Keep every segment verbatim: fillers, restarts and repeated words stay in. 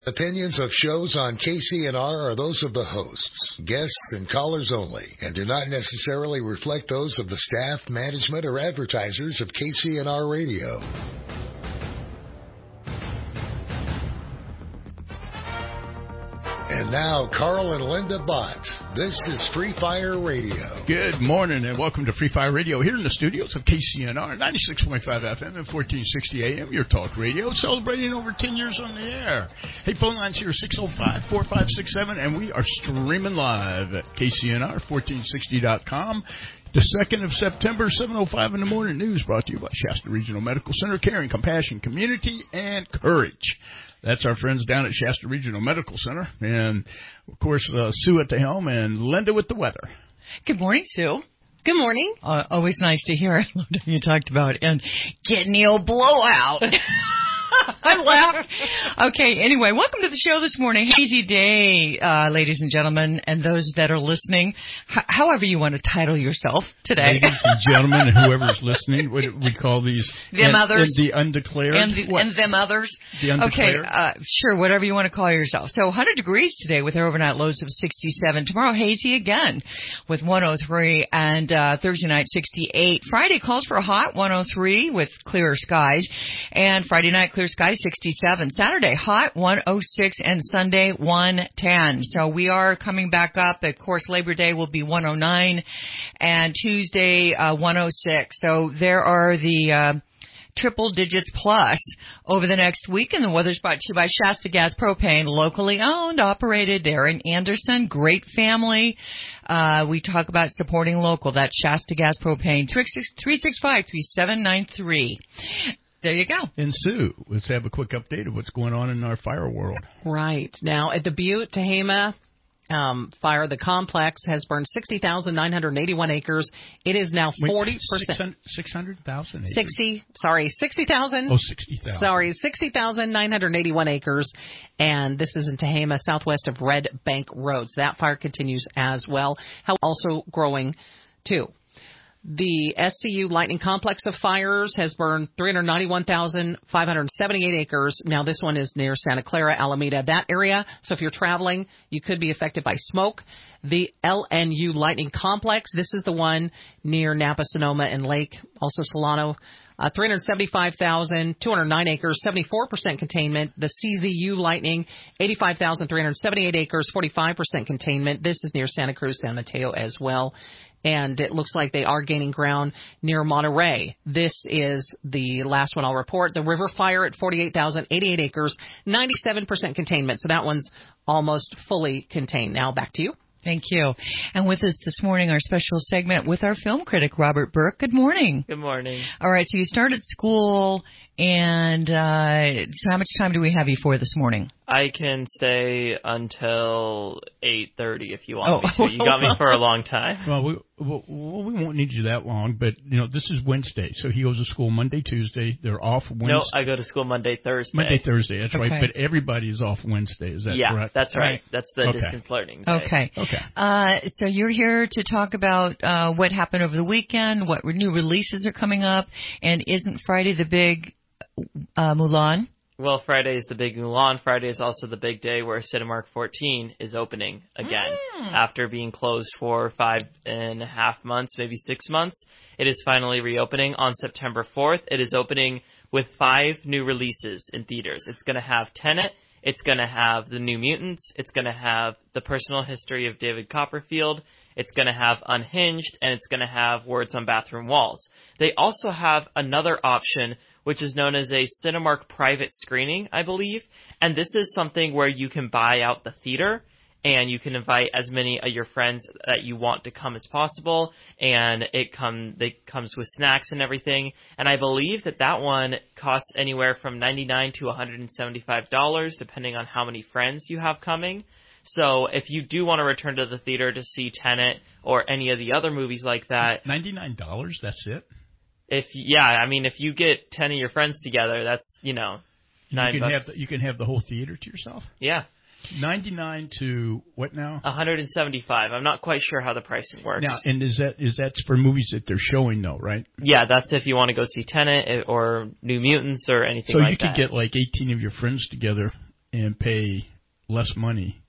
Opinions of shows on K C N R are those of the hosts, guests, and callers only, and do not necessarily reflect those of the staff, management, or advertisers of K C N R Radio. And now, Carl and Linda Bott. This is Free Fire Radio. Good morning and welcome to Free Fire Radio here in the studios of K C N R, ninety-six point five F M and fourteen sixty A M, your talk radio, celebrating over ten years on the air. Hey, phone lines here, six oh five, four five six seven, and we are streaming live at K C N R fourteen sixty dot com. The second of September, seven oh five in the morning news, brought to you by Shasta Regional Medical Center, caring, compassion, community, and courage. That's our friends down at Shasta Regional Medical Center. And, of course, uh, Sue at the helm and Linda with the weather. Good morning, Sue. Good morning. Uh, always nice to hear you talked about and getting the old blowout. I laughed. Okay, anyway, welcome to the show this morning. Hazy day, uh, ladies and gentlemen, and those that are listening, H- however you want to title yourself today. Ladies and gentlemen, and whoever's listening, what we call these. Them and, others. And the undeclared. And, the, and them others. The undeclared. Okay, uh, sure, whatever you want to call yourself. So one hundred degrees today with overnight lows of sixty-seven. Tomorrow, hazy again with one oh three, and uh, Thursday night, sixty-eight. Friday calls for a hot one oh three with clearer skies, and Friday night, clear sky sixty-seven. Saturday, hot one oh six, and Sunday, one ten. So we are coming back up. Of course, Labor Day will be one oh nine, and Tuesday, uh, one oh six. So there are the uh, triple digits plus over the next week, and the weather's brought to you by Shasta Gas Propane, locally owned, operated there in Anderson. Great family. Uh, we talk about supporting local. That's Shasta Gas Propane, three six five, three seven nine three. There you go. And Sue, let's have a quick update of what's going on in our fire world. Right. Now, at the Butte, Tehama um, fire, the complex has burned sixty thousand nine hundred eighty-one acres. It is now forty percent. six hundred thousand acres? sixty, sorry, sixty thousand. Oh, sixty thousand. Sorry, sixty thousand nine hundred eighty-one acres. And this is in Tehama, southwest of Red Bank Road. So that fire continues as well. How also growing, too. The S C U Lightning Complex of Fires has burned three hundred ninety-one thousand five hundred seventy-eight acres. Now, this one is near Santa Clara, Alameda, that area. So if you're traveling, you could be affected by smoke. The L N U Lightning Complex, this is the one near Napa, Sonoma, and Lake, also Solano. Uh, three hundred seventy-five thousand two hundred nine acres, seventy-four percent containment. The C Z U Lightning, eighty-five thousand three hundred seventy-eight acres, forty-five percent containment. This is near Santa Cruz, San Mateo as well. And it looks like they are gaining ground near Monterey. This is the last one I'll report. The River Fire at forty-eight thousand eighty-eight acres, ninety-seven percent containment. So that one's almost fully contained. Now back to you. Thank you. And with us this morning, our special segment with our film critic, Robert Burke. Good morning. Good morning. All right, so you started school, and uh, so how much time do we have you for this morning? I can stay until eight thirty if you want oh. me to. You got me for a long time. Well, we, well, we won't need you that long, but, you know, this is Wednesday, so he goes to school Monday, Tuesday. They're off Wednesday. No, I go to school Monday, Thursday. Monday, Thursday, that's okay. right. But everybody is off Wednesday, is that yeah, correct? Yeah, that's right. right. That's the okay. distance learning day. Okay. Okay. Uh, so you're here to talk about uh, what happened over the weekend, what new releases are coming up, and isn't Friday the big uh, Mulan? Well, Friday is the big Mulan. Friday is also the big day where Cinemark fourteen is opening again. Mm. After being closed for five and a half months, maybe six months. It is finally reopening on September fourth. It is opening with five new releases in theaters. It's going to have Tenet. It's going to have The New Mutants. It's going to have The Personal History of David Copperfield. It's going to have Unhinged, and it's going to have Words on Bathroom Walls. They also have another option, which is known as a Cinemark private screening, I believe. And this is something where you can buy out the theater, and you can invite as many of your friends that you want to come as possible. And it come it comes with snacks and everything. And I believe that that one costs anywhere from ninety-nine dollars to one hundred seventy-five dollars, depending on how many friends you have coming. So if you do want to return to the theater to see Tenet or any of the other movies like that. ninety-nine dollars, that's it? If yeah, I mean, if you get ten of your friends together, that's, you know, nine you can bucks. Have the, you can have the whole theater to yourself? Yeah. ninety-nine to what now? one hundred seventy-five. I'm not quite sure how the pricing works. Now, and is that is that for movies that they're showing though, right? Yeah, that's if you want to go see Tenet or New Mutants or anything so like that. So you could get like eighteen of your friends together and pay less money,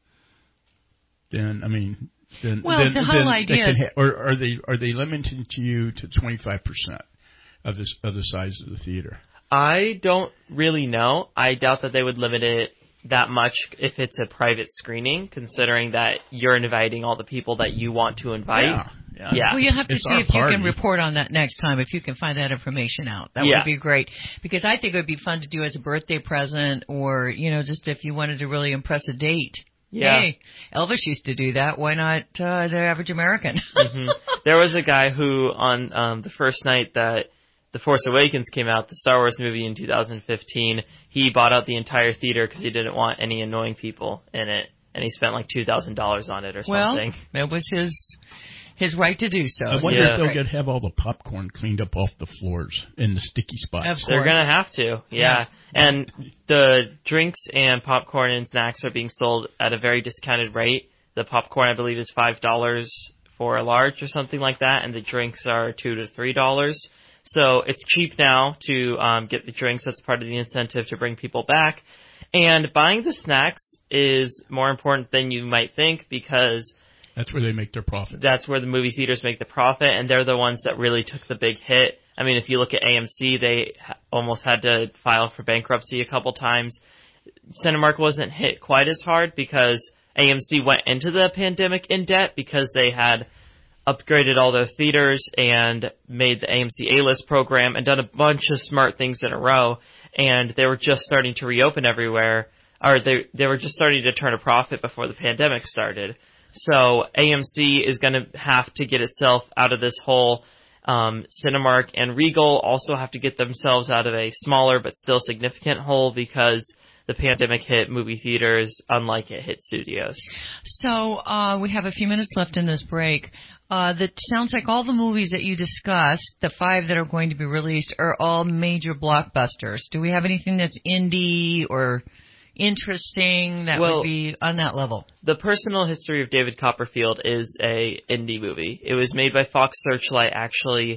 then I mean, then well, then, the whole then idea, they can ha- or are they are they limiting to you to twenty-five percent of this of the size of the theater? I don't really know. I doubt that they would limit it that much if it's a private screening, considering that you're inviting all the people that you want to invite. Yeah. Yeah. Yeah. Well, you'll have to It's see our if you party. can report on that next time, if you can find that information out. That Yeah. would be great. Because I think it would be fun to do as a birthday present or, you know, just if you wanted to really impress a date. Yeah. Hey, Elvis used to do that. Why not uh, the average American? hmm There was a guy who, on um, the first night that The Force Awakens came out, the Star Wars movie in two thousand fifteen, he bought out the entire theater because he didn't want any annoying people in it. And he spent like two thousand dollars on it or Well, something. it was his his right to do so. I wonder Yeah. if they'll get have all the popcorn cleaned up off the floors in the sticky spots. Of course. They're going to have to, yeah. And the drinks and popcorn and snacks are being sold at a very discounted rate. The popcorn, I believe, is five dollars for a large or something like that, and the drinks are two to three dollars. So it's cheap now to um, get the drinks. That's part of the incentive to bring people back. And buying the snacks is more important than you might think because That's where they make their profit. that's where the movie theaters make the profit, and they're the ones that really took the big hit. I mean, if you look at A M C, they ha- almost had to file for bankruptcy a couple times. Cinemark wasn't hit quite as hard because A M C went into the pandemic in debt because they had upgraded all their theaters and made the A M C A-list program and done a bunch of smart things in a row, and they were just starting to reopen everywhere, or they they were just starting to turn a profit before the pandemic started. So A M C is going to have to get itself out of this hole. Um, Cinemark and Regal also have to get themselves out of a smaller but still significant hole because the pandemic hit movie theaters unlike it hit studios. So uh, we have a few minutes left in this break. Uh, that sounds like all the movies that you discussed, the five that are going to be released, are all major blockbusters. Do we have anything that's indie or interesting that Well, would be on that level? The Personal History of David Copperfield is a indie movie. It was made by Fox Searchlight actually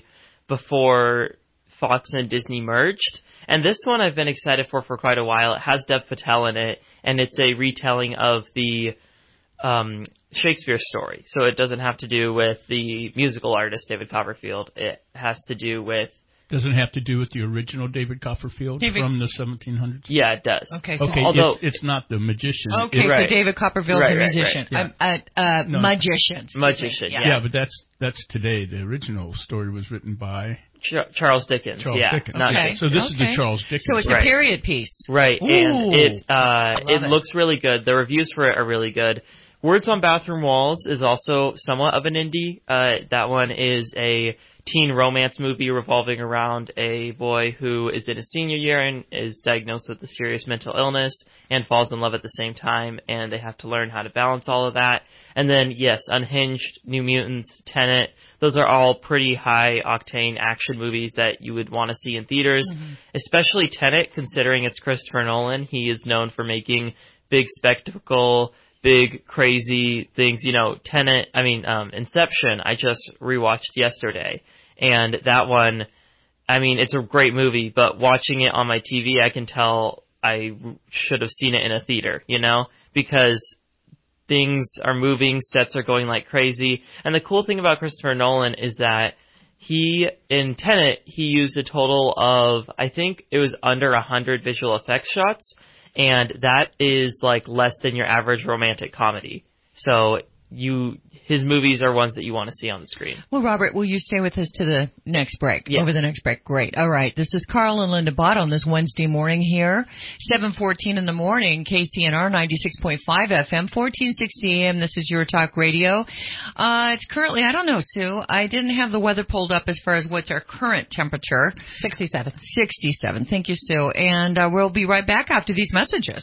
before Fox and Disney merged. And this one I've been excited for for quite a while. It has Dev Patel in it, and it's a retelling of the um, Shakespeare story. So it doesn't have to do with the musical artist David Copperfield. It has to do with... Doesn't have to do with the original David Copperfield David- from the seventeen hundreds? Yeah, it does. Okay, so Okay, Although- it's, it's not the magician. Okay, It's- Right. so David Copperfield's Right, a right, musician. right, Um, uh, uh, No. magician. excuse me. Magician, Yeah. yeah, but that's that's today. The original story was written by Ch- Charles Dickens. Charles yeah, Dickens. not Okay. So this is okay. the Charles Dickens. So it's Right. a period piece. Right, Ooh. and it uh, love it it. looks really good. The reviews for it are really good. Words on Bathroom Walls is also somewhat of an indie. Uh, that one is a teen romance movie revolving around a boy who is in his senior year and is diagnosed with a serious mental illness and falls in love at the same time, and they have to learn how to balance all of that. And then, yes, Unhinged, New Mutants, Tenet, those are all pretty high-octane action movies that you would want to see in theaters, Mm-hmm. especially Tenet, considering it's Christopher Nolan. He is known for making big spectacle, big, crazy things. You know, Tenet, I mean, um, Inception, I just rewatched yesterday. And that one, I mean, it's a great movie, but watching it on my T V, I can tell I should have seen it in a theater, you know? Because things are moving, sets are going like crazy. And the cool thing about Christopher Nolan is that he, in Tenet, he used a total of, I think it was under one hundred visual effects shots, and that is like less than your average romantic comedy. So you, his movies are ones that you want to see on the screen. Well, Robert, will you stay with us to the next break? Yes. Over the next break. Great. All right. This is Carl and Linda Bott on this Wednesday morning here. seven fourteen in the morning, K C N R ninety-six point five F M, fourteen sixty A M. This is Your Talk Radio. Uh, it's currently, I don't know, Sue, I didn't have the weather pulled up as far as what's our current temperature. sixty-seven. sixty-seven. Thank you, Sue. And uh, we'll be right back after these messages.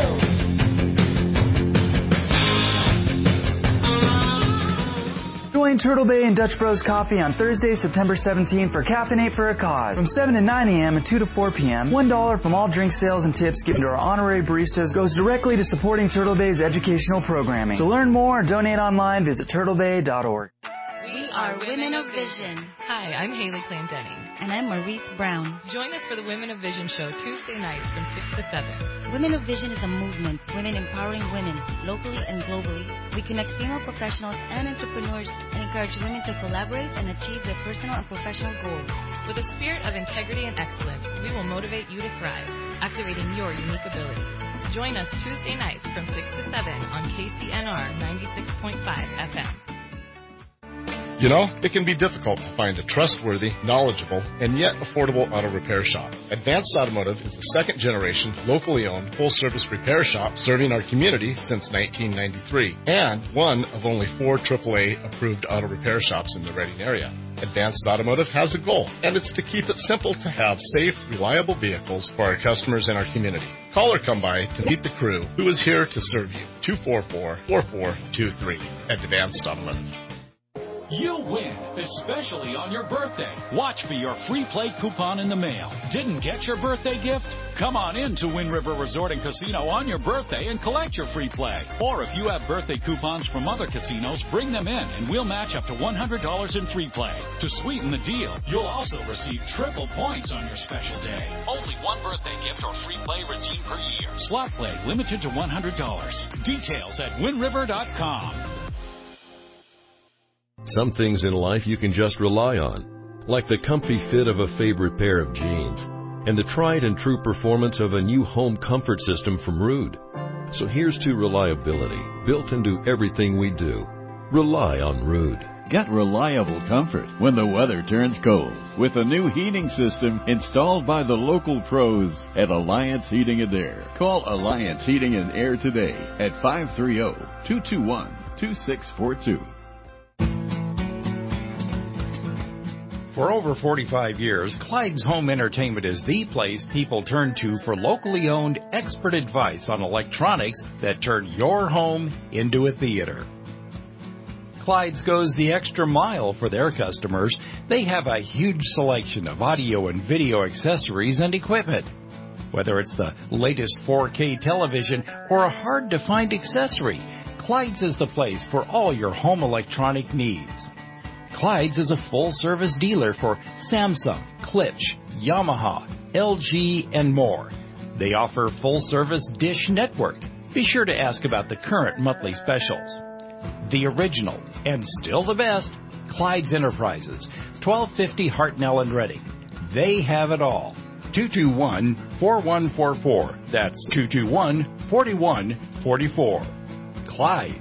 Join Join Turtle Bay and Dutch Bros Coffee on Thursday, September seventeenth for Caffeinate for a Cause. From seven to nine a.m. and two to four p.m., one dollar from all drink sales and tips given to our honorary baristas goes directly to supporting Turtle Bay's educational programming. To learn more or donate online, visit turtle bay dot org. We are Women of Vision. Hi, I'm Haley Clendenning. And I'm Maurice Brown. Join us for the Women of Vision show Tuesday nights from six to seven. Women of Vision is a movement, women empowering women, locally and globally. We connect female professionals and entrepreneurs and encourage women to collaborate and achieve their personal and professional goals. With a spirit of integrity and excellence, we will motivate you to thrive, activating your unique abilities. Join us Tuesday nights from six to seven on K C N R ninety-six point five F M. You know, it can be difficult to find a trustworthy, knowledgeable, and yet affordable auto repair shop. Advanced Automotive is the second generation, locally owned, full-service repair shop serving our community since nineteen ninety-three, and one of only four triple A approved auto repair shops in the Reading area. Advanced Automotive has a goal, and it's to keep it simple to have safe, reliable vehicles for our customers and our community. Call or come by to meet the crew who is here to serve you. two four four, four four two three at Advanced Automotive. You'll win, especially on your birthday. Watch for your free play coupon in the mail. Didn't get your birthday gift? Come on in to Wind River Resort and Casino on your birthday and collect your free play. Or if you have birthday coupons from other casinos, bring them in and we'll match up to one hundred dollars in free play. To sweeten the deal, you'll also receive triple points on your special day. Only one birthday gift or free play redeemed per year. Slot play limited to one hundred dollars. Details at wind river dot com. Some things in life you can just rely on, like the comfy fit of a favorite pair of jeans and the tried and true performance of a new home comfort system from Ruud. So here's to reliability, built into everything we do. Rely on Ruud. Get reliable comfort when the weather turns cold with a new heating system installed by the local pros at Alliance Heating and Air. Call Alliance Heating and Air today at five three zero, two two one, two six four two. For over forty-five years, Clyde's Home Entertainment is the place people turn to for locally owned expert advice on electronics that turn your home into a theater. Clyde's goes the extra mile for their customers. They have a huge selection of audio and video accessories and equipment. Whether it's the latest four K television or a hard-to-find accessory, Clyde's is the place for all your home electronic needs. Clyde's is a full-service dealer for Samsung, Klipsch, Yamaha, L G, and more. They offer full-service Dish Network. Be sure to ask about the current monthly specials. The original, and still the best, Clyde's Enterprises, twelve fifty Hartnell and Reading. They have it all. two two one, four one four four. That's two two one, four one four four. Clyde's.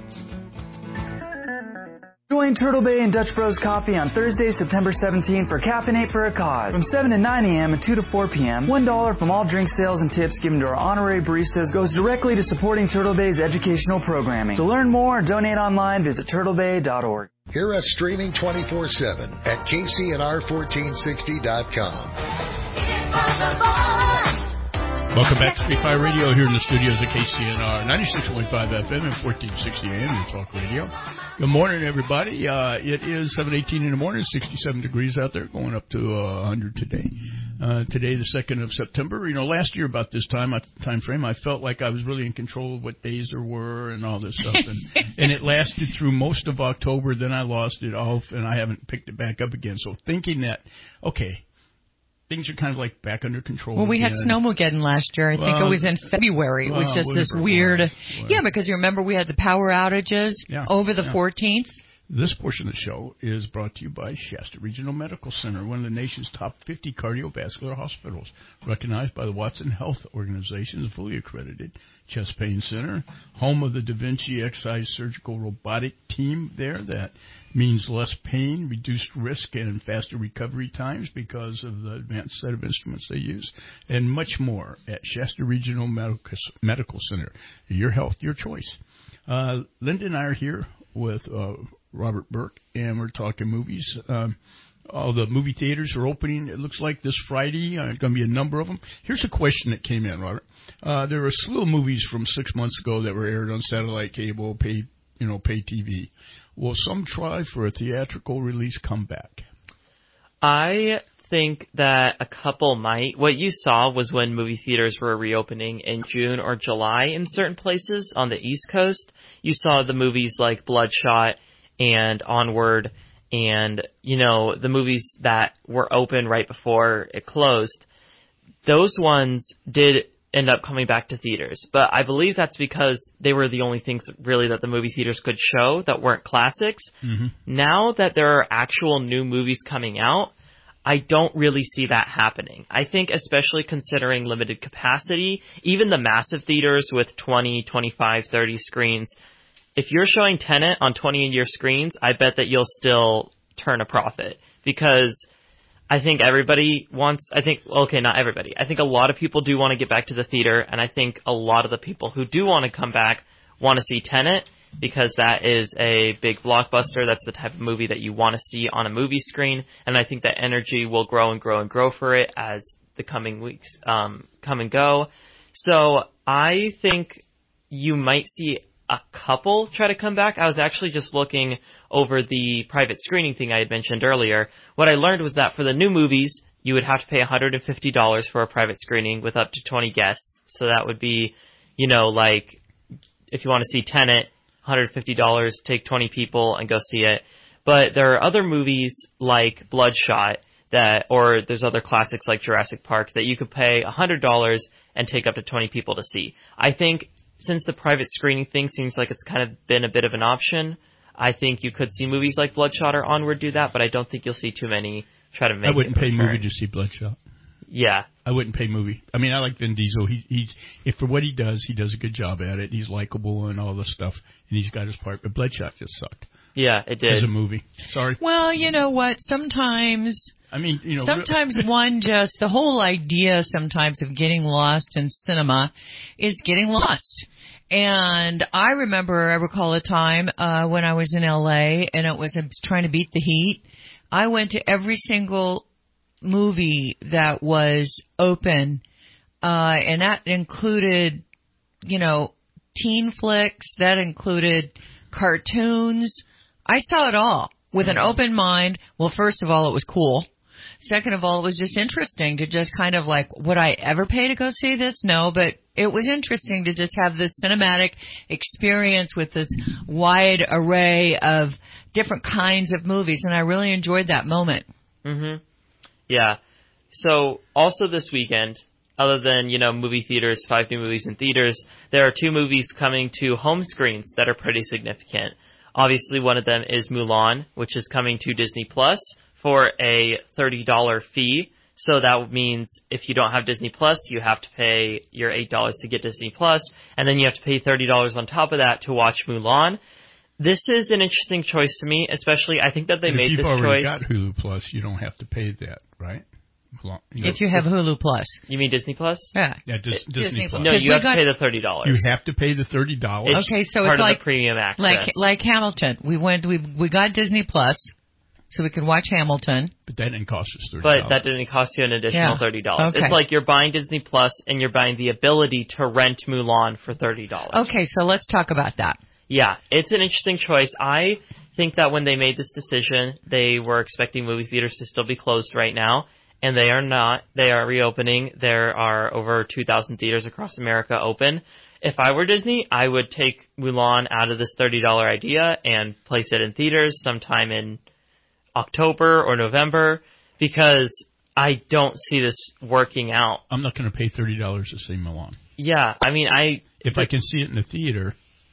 Join Turtle Bay and Dutch Bros Coffee on Thursday, September seventeenth for Caffeinate for a Cause. From seven to nine a.m. and two to four p.m., one dollar from all drink sales and tips given to our honorary baristas goes directly to supporting Turtle Bay's educational programming. To learn more or donate online, visit turtle bay dot org. Hear us streaming twenty-four seven at K C N R fourteen sixty dot com. Welcome back to Free Fire Radio here in the studios of K C N R ninety-six point five F M and fourteen sixty A M, your talk radio. Good morning, everybody. Uh, it is seven eighteen in the morning, sixty-seven degrees out there, going up to uh, one hundred today. Uh, today, the second of September. You know, last year about this time, time frame, I felt like I was really in control of what days there were and all this stuff. And, and it lasted through most of October. Then I lost it off, and I haven't picked it back up again. So thinking that, okay, things are kind of like back under control. Well, we again. had Snowmageddon last year. I well, think it was in February. It was well, just this weird. Was, yeah, because you remember we had the power outages yeah, over the yeah. fourteenth. This portion of the show is brought to you by Shasta Regional Medical Center, one of the nation's top fifty cardiovascular hospitals, recognized by the Watson Health Organization, fully accredited chest pain center, home of the Da Vinci Xi surgical robotic team there. That means less pain, reduced risk, and faster recovery times because of the advanced set of instruments they use, and much more at Shasta Regional Medical Center. Your health, your choice. Uh, Linda and I are here with uh, Robert Burke, and we're talking movies. Um, all the movie theaters are opening, it looks like, this Friday. Uh, there's going to be a number of them. Here's a question that came in, Robert. Uh, there were a slew of movies from six months ago that were aired on satellite, cable, pay you know, pay T V. Will some try for a theatrical release comeback? I think that a couple might. What you saw was when movie theaters were reopening in June or July in certain places on the East Coast. You saw the movies like Bloodshot and Onward and, you know, the movies that were open right before it closed. Those ones did end up coming back to theaters. But I believe that's because they were the only things really that the movie theaters could show that weren't classics. Mm-hmm. Now that there are actual new movies coming out, I don't really see that happening. I think especially considering limited capacity, even the massive theaters with twenty, twenty-five, thirty screens, if you're showing Tenet on twenty in your screens, I bet that you'll still turn a profit because I think everybody wants, I think, okay, not everybody. I think a lot of people do want to get back to the theater, and I think a lot of the people who do want to come back want to see Tenet because that is a big blockbuster. That's the type of movie that you want to see on a movie screen, and I think that energy will grow and grow and grow for it as the coming weeks um, come and go. So I think you might see a couple try to come back. I was actually just looking over the private screening thing I had mentioned earlier. What I learned was that for the new movies, you would have to pay one hundred fifty dollars for a private screening with up to twenty guests. So that would be, you know, like if you want to see Tenet, one hundred fifty dollars, take twenty people and go see it. But there are other movies like Bloodshot that, or there's other classics like Jurassic Park that you could pay one hundred dollars and take up to twenty people to see. I think since the private screening thing seems like it's kind of been a bit of an option, I think you could see movies like Bloodshot or Onward do that, but I don't think you'll see too many try to make it. I wouldn't pay return. movie to see Bloodshot. Yeah. I wouldn't pay movie. I mean, I like Vin Diesel. He, he's, if for what he does, he does a good job at it. He's likable and all this stuff, and he's got his part. But Bloodshot just sucked. Yeah, it did. As a movie. Sorry. Well, you know what? Sometimes... I mean, you know, sometimes one just, the whole idea sometimes of getting lost in cinema is getting lost. And I remember, I recall a time uh, when I was in L A and it was, I was trying to beat the heat. I went to every single movie that was open, uh, and that included, you know, teen flicks, that included cartoons. I saw it all with an open mind. Well, first of all, it was cool. Second of all, it was just interesting to just kind of like, would I ever pay to go see this? No, but it was interesting to just have this cinematic experience with this wide array of different kinds of movies, and I really enjoyed that moment. Mm-hmm. Yeah. So also this weekend, other than, you know, movie theaters, five new movies in theaters, there are two movies coming to home screens that are pretty significant. Obviously, one of them is Mulan, which is coming to Disney Plus for a thirty dollars fee. So that means if you don't have Disney Plus, you have to pay your eight dollars to get Disney Plus, and then you have to pay thirty dollars on top of that to watch Mulan. This is an interesting choice to me, especially I think that they but made if this you've already choice. got Hulu Plus, you don't have to pay that, right? Mulan, you know, if you have Hulu Plus. You mean Disney Plus? Yeah. Yeah, Dis- Disney, Disney Plus. No, you have got, to pay the thirty dollars. You have to pay the thirty dollars. It's okay, so part it's of like the premium access. like like Hamilton. We went we we got Disney Plus, so we could watch Hamilton. But that didn't cost us thirty dollars. But that didn't cost you an additional yeah. thirty dollars. Okay. It's like you're buying Disney Plus and you're buying the ability to rent Mulan for thirty dollars. Okay, so let's talk about that. Yeah, it's an interesting choice. I think that when they made this decision, they were expecting movie theaters to still be closed right now, and they are not. They are reopening. There are over two thousand theaters across America open. If I were Disney, I would take Mulan out of this thirty dollars idea and place it in theaters sometime in October or November, because I don't see this working out. I'm not going to pay thirty dollars to see Mulan. Yeah, I mean, I... If I can see it in the theater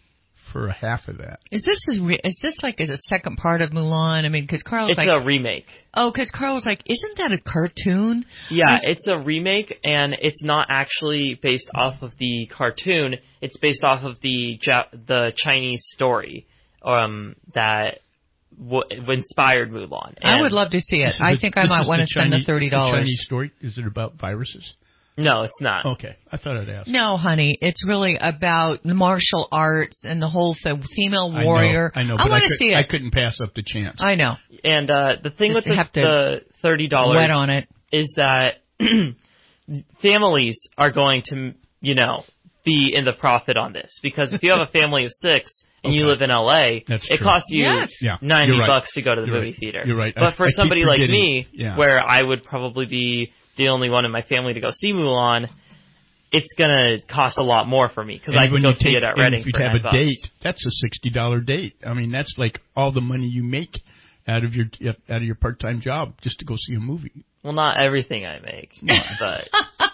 for a half of that. Is this is, re- is this like a second part of Mulan? I mean, because Carl was It's like... a remake. Oh, because Carl was like, isn't that a cartoon? Yeah, it's a remake, and it's not actually based off of the cartoon. It's based off of the Jap- the Chinese story um, that w- inspired Mulan. And I would love to see it. I think I might want to spend the thirty dollars. The Chinese story, is it about viruses? No, it's not. Okay, I thought I'd ask. No, honey, it's really about martial arts and the whole thing, female warrior. I know, I, know, I but want I to could, see it. I couldn't pass up the chance. I know. And uh, the thing Just with the, have to the thirty dollars wet on it. is that families are going to, you know, be in the profit on this, because if you have a family of six and okay. you live in L A, That's it true. costs you yes. yeah. ninety right. bucks to go to the You're movie right. theater. You're right. But I, for I somebody like me, yeah. where I would probably be the only one in my family to go see Mulan, it's gonna cost a lot more for me because I can go see it at Reading if you for have nine a bucks. date, that's a sixty dollar date. I mean, that's like all the money you make out of your out of your part time job just to go see a movie. Well, not everything I make, but.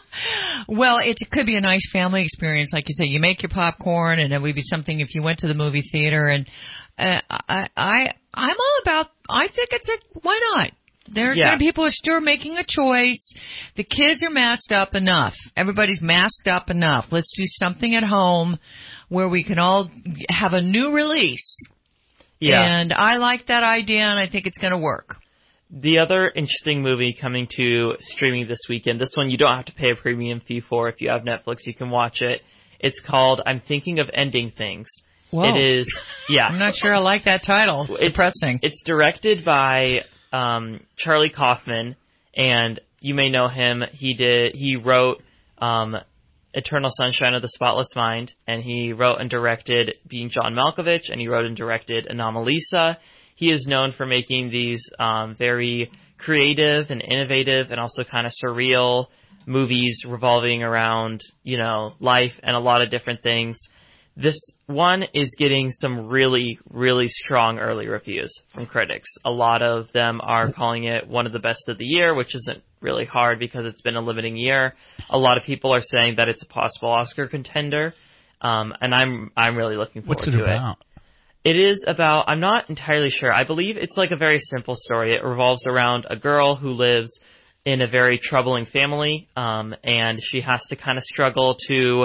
Well, it could be a nice family experience, like you say. You make your popcorn, and it would be something if you went to the movie theater. And uh, I, I, I'm all about. I think it's a why not? There's yeah. gonna people are still making a choice. The kids are masked up enough. Everybody's masked up enough. Let's do something at home where we can all have a new release. Yeah. And I like that idea, and I think it's going to work. The other interesting movie coming to streaming this weekend, this one you don't have to pay a premium fee for. If you have Netflix, you can watch it. It's called I'm Thinking of Ending Things. Whoa. It is, yeah. I'm not sure I like that title. It's, it's depressing. It's directed by um, Charlie Kaufman, and you may know him. He did. He wrote um, Eternal Sunshine of the Spotless Mind, and he wrote and directed Being John Malkovich, and he wrote and directed Anomalisa. He is known for making these um, very creative and innovative and also kind of surreal movies revolving around, you know, life and a lot of different things. This one is getting some really, really strong early reviews from critics. A lot of them are calling it one of the best of the year, which isn't really hard because it's been a limiting year. A lot of people are saying that it's a possible Oscar contender, um, and I'm I'm really looking forward to it. What's it about? It is about, I'm not entirely sure. I believe it's like a very simple story. It revolves around a girl who lives in a very troubling family, um, and she has to kind of struggle to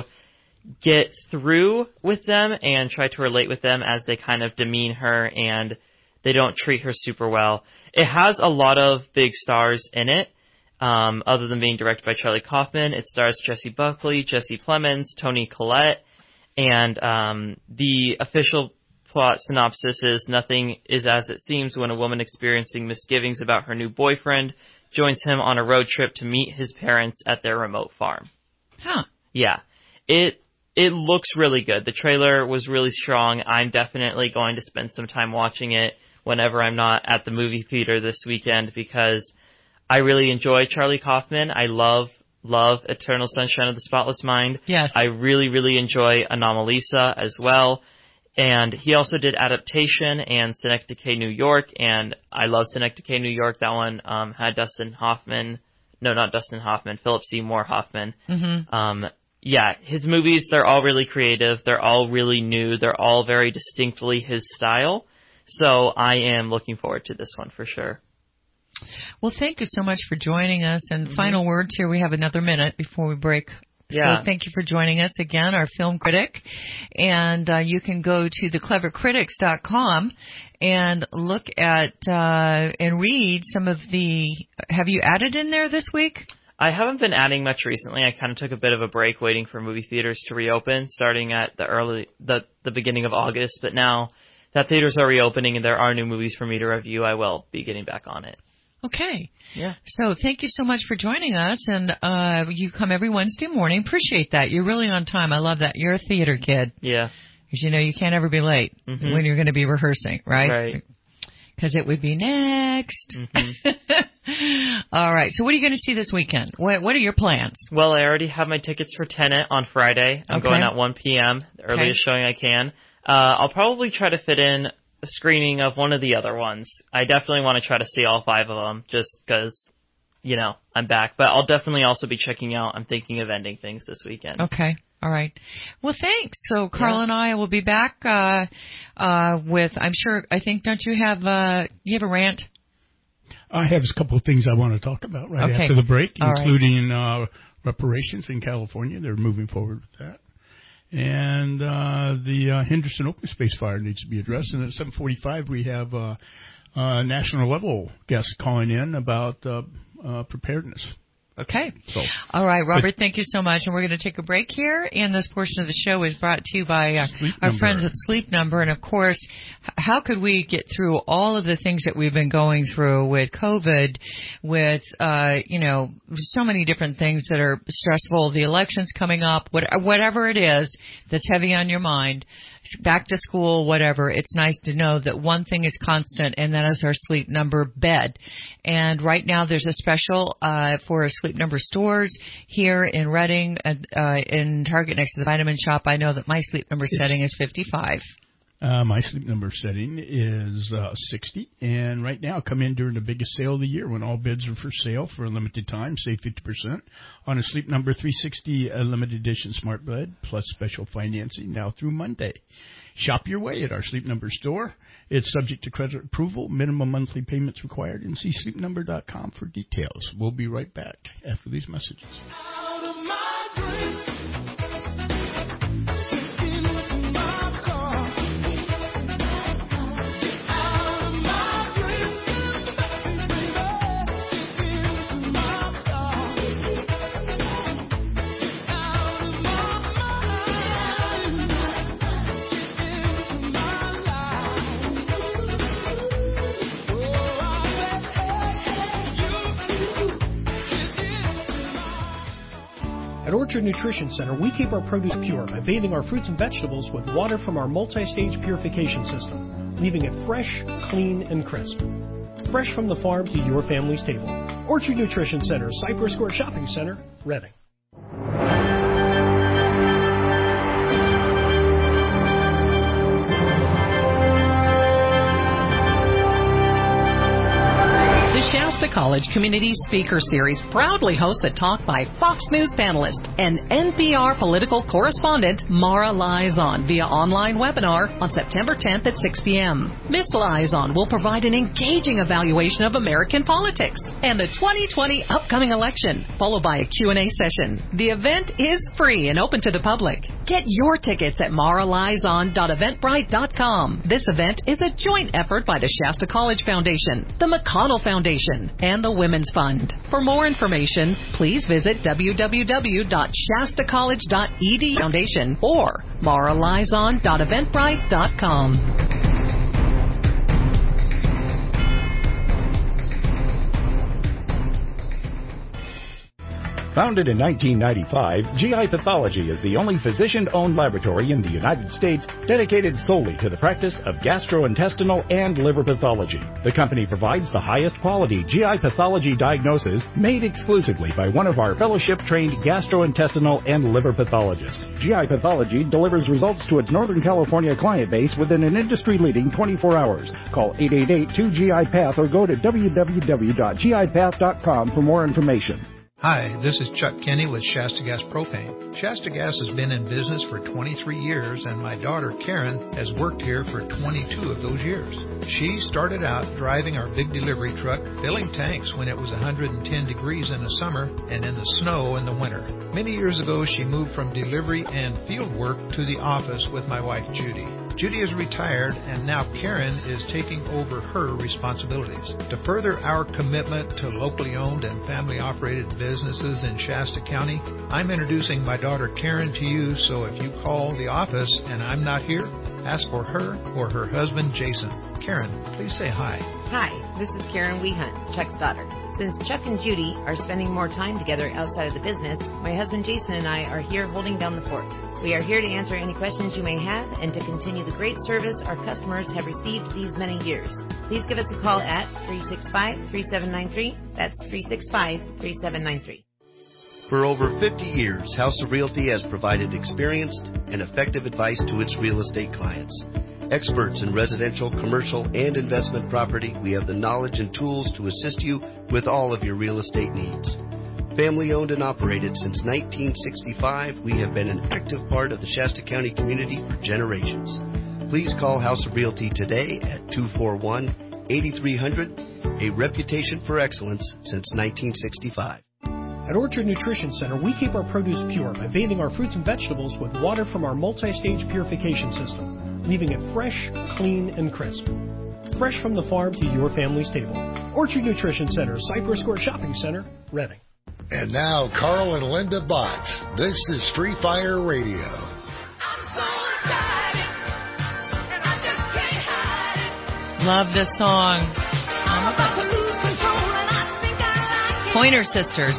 get through with them and try to relate with them as they kind of demean her and they don't treat her super well. It has a lot of big stars in it, um, other than being directed by Charlie Kaufman. It stars Jessie Buckley, Jesse Plemons, Toni Collette, and um, the official plot synopsis is nothing is as it seems when a woman experiencing misgivings about her new boyfriend joins him on a road trip to meet his parents at their remote farm. Huh. Yeah. It it looks really good. The trailer was really strong. I'm definitely going to spend some time watching it whenever I'm not at the movie theater this weekend because I really enjoy Charlie Kaufman. I love, love Eternal Sunshine of the Spotless Mind. Yes. I really, really enjoy Anomalisa as well. And he also did Adaptation and Synecdoche, New York, and I love Synecdoche, New York. That one um, had Dustin Hoffman. No, not Dustin Hoffman. Philip Seymour Hoffman. Mm-hmm. Um, yeah, his movies, they're all really creative. They're all really new. They're all very distinctly his style. So I am looking forward to this one for sure. Well, thank you so much for joining us. And mm-hmm. final words here. We have another minute before we break. Yeah. So thank you for joining us again, our film critic. And uh, you can go to the clever critics dot com and look at uh, and read some of the. Have you added in there this week? I haven't been adding much recently. I kind of took a bit of a break waiting for movie theaters to reopen, starting at the early the the beginning of August. But now that theaters are reopening and there are new movies for me to review, I will be getting back on it. Okay. Yeah. So thank you so much for joining us, and uh, you come every Wednesday morning. Appreciate that. You're really on time. I love that. You're a theater kid. Yeah. Because you know you can't ever be late mm-hmm. when you're going to be rehearsing, right? Right. Because it would be next. Mm-hmm. All right. So what are you going to see this weekend? What What are your plans? Well, I already have my tickets for Tenet on Friday. I'm okay. going at one p.m., the earliest okay. showing I can. Uh, I'll probably try to fit in a screening of one of the other ones. I definitely want to try to see all five of them just because, you know, I'm back. But I'll definitely also be checking out I'm Thinking of Ending Things this weekend. Okay. All right. Well, thanks. So Carl yeah. and I will be back uh, uh, with, I'm sure, I think, don't you have, uh, you have a rant? I have a couple of things I want to talk about right okay. after the break, all including right. uh, reparations in California. They're moving forward with that. And uh, the uh, Henderson Open Space Fire needs to be addressed. And at seven forty-five, we have uh, uh, national level guests calling in about uh, uh, preparedness Okay. So, all right, Robert, thank you so much. And we're going to take a break here. And this portion of the show is brought to you by uh, our number. friends at Sleep Number. And, of course, how could we get through all of the things that we've been going through with COVID, with, uh, you know, so many different things that are stressful, the elections coming up, what, whatever it is that's heavy on your mind, back to school, whatever, it's nice to know that one thing is constant, and that is our Sleep Number bed. And right now there's a special uh, for Sleep Number stores here in Reading, uh, in Target next to the Vitamin Shop. I know that my Sleep Number setting is fifty-five. Uh, my Sleep Number setting is uh, sixty, and right now come in during the biggest sale of the year when all beds are for sale for a limited time. Save fifty percent on a Sleep Number three sixty uh, limited edition smart bed plus special financing now through Monday. Shop your way at our Sleep Number store. It's subject to credit approval, minimum monthly payments required, and see sleep number dot com for details. We'll be right back after these messages. Out of my dreams. At Orchard Nutrition Center, we keep our produce pure by bathing our fruits and vegetables with water from our multi-stage purification system, leaving it fresh, clean, and crisp. Fresh from the farm to your family's table. Orchard Nutrition Center, Cypress Court Shopping Center, Reading. Shasta College Community Speaker Series proudly hosts a talk by Fox News panelist and N P R political correspondent Mara Liaison via online webinar on September tenth at six p.m. Miz Liaison will provide an engaging evaluation of American politics and the twenty twenty upcoming election, followed by a Q and A session. The event is free and open to the public. Get your tickets at mara liaison dot eventbrite dot com. This event is a joint effort by the Shasta College Foundation, the McConnell Foundation, and the Women's Fund. For more information, please visit w w w dot shasta college dot e d u foundation or mara liaison dot eventbrite dot com. Founded in nineteen ninety-five, G I Pathology is the only physician-owned laboratory in the United States dedicated solely to the practice of gastrointestinal and liver pathology. The company provides the highest quality G I pathology diagnosis made exclusively by one of our fellowship-trained gastrointestinal and liver pathologists. G I Pathology delivers results to its Northern California client base within an industry-leading twenty-four hours. Call eight eight eight, two G I Path or go to w w w dot g i path dot com for more information. Hi, this is Chuck Kenny with Shasta Gas Propane. Shasta Gas has been in business for twenty-three years, and my daughter Karen has worked here for twenty-two of those years. She started out driving our big delivery truck, filling tanks when it was one hundred ten degrees in the summer and in the snow in the winter. Many years ago, she moved from delivery and field work to the office with my wife Judy. Judy is retired, and now Karen is taking over her responsibilities. To further our commitment to locally owned and family-operated businesses in Shasta County, I'm introducing my daughter Karen to you, so if you call the office and I'm not here, ask for her or her husband Jason. Karen, please say hi. Hi, this is Karen Wehunt, Chuck's daughter. Since Chuck and Judy are spending more time together outside of the business, my husband Jason and I are here holding down the fort. We are here to answer any questions you may have and to continue the great service our customers have received these many years. Please give us a call at three six five, three seven nine three. That's three six five, three seven nine three. For over fifty years, House of Realty has provided experienced and effective advice to its real estate clients. Experts in residential, commercial, and investment property, we have the knowledge and tools to assist you with all of your real estate needs. Family owned and operated since nineteen sixty-five, we have been an active part of the Shasta County community for generations. Please call House of Realty today at two four one, eight three zero zero, a reputation for excellence since nineteen sixty-five. At Orchard Nutrition Center, we keep our produce pure by bathing our fruits and vegetables with water from our multi-stage purification system, leaving it fresh, clean, and crisp. Fresh from the farm to your family's table. Orchard Nutrition Center, Cypress Court Shopping Center, Reading. And now, Carl and Linda Bott. This is Free Fire Radio. Love this song. I'm about to lose control and I think I like it. Pointer Sisters.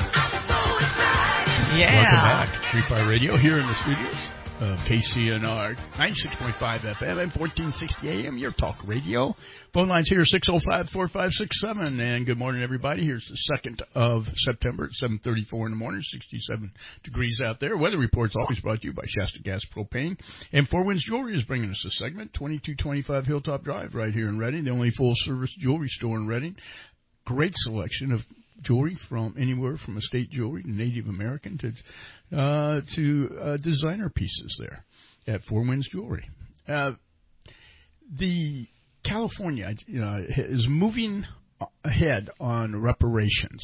Yeah. Welcome back. Free Fire Radio here in the studios of K C N R ninety-six point five F M and fourteen sixty A M, your talk radio. Phone lines here, six oh five, four five six seven. And good morning, everybody. Here's the second of September at seven thirty-four in the morning, sixty-seven degrees out there. Weather reports always brought to you by Shasta Gas Propane. And Four Winds Jewelry is bringing us a segment, twenty-two twenty-five Hilltop Drive right here in Reading, the only full-service jewelry store in Reading. Great selection of jewelry from anywhere from estate jewelry to Native American to uh, to uh, designer pieces there at Four Winds Jewelry. Uh, the California you know, is moving ahead on reparations.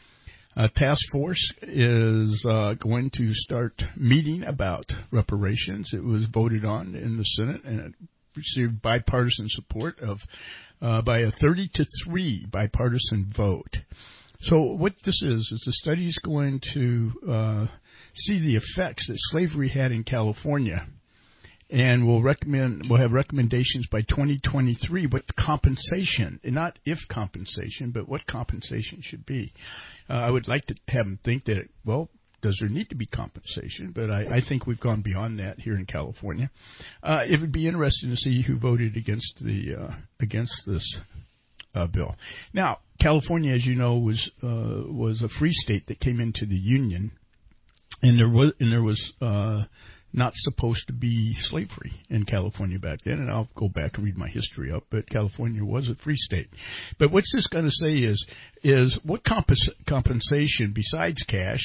A task force is uh, going to start meeting about reparations. It was voted on in the Senate and it received bipartisan support of uh, by a thirty to three bipartisan vote. So what this is, is the study is going to uh, see the effects that slavery had in California, and we'll recommend we'll have recommendations by twenty twenty-three. What the compensation, not if compensation, but what compensation should be. Uh, I would like to have them think that, well, does there need to be compensation? But I, I think we've gone beyond that here in California. Uh, it would be interesting to see who voted against the uh, against this uh, bill. Now, California, as you know, was uh, was a free state that came into the Union, and there was and there was uh, not supposed to be slavery in California back then. And I'll go back and read my history up, but California was a free state. But what's this going to say is is what compens- compensation besides cash?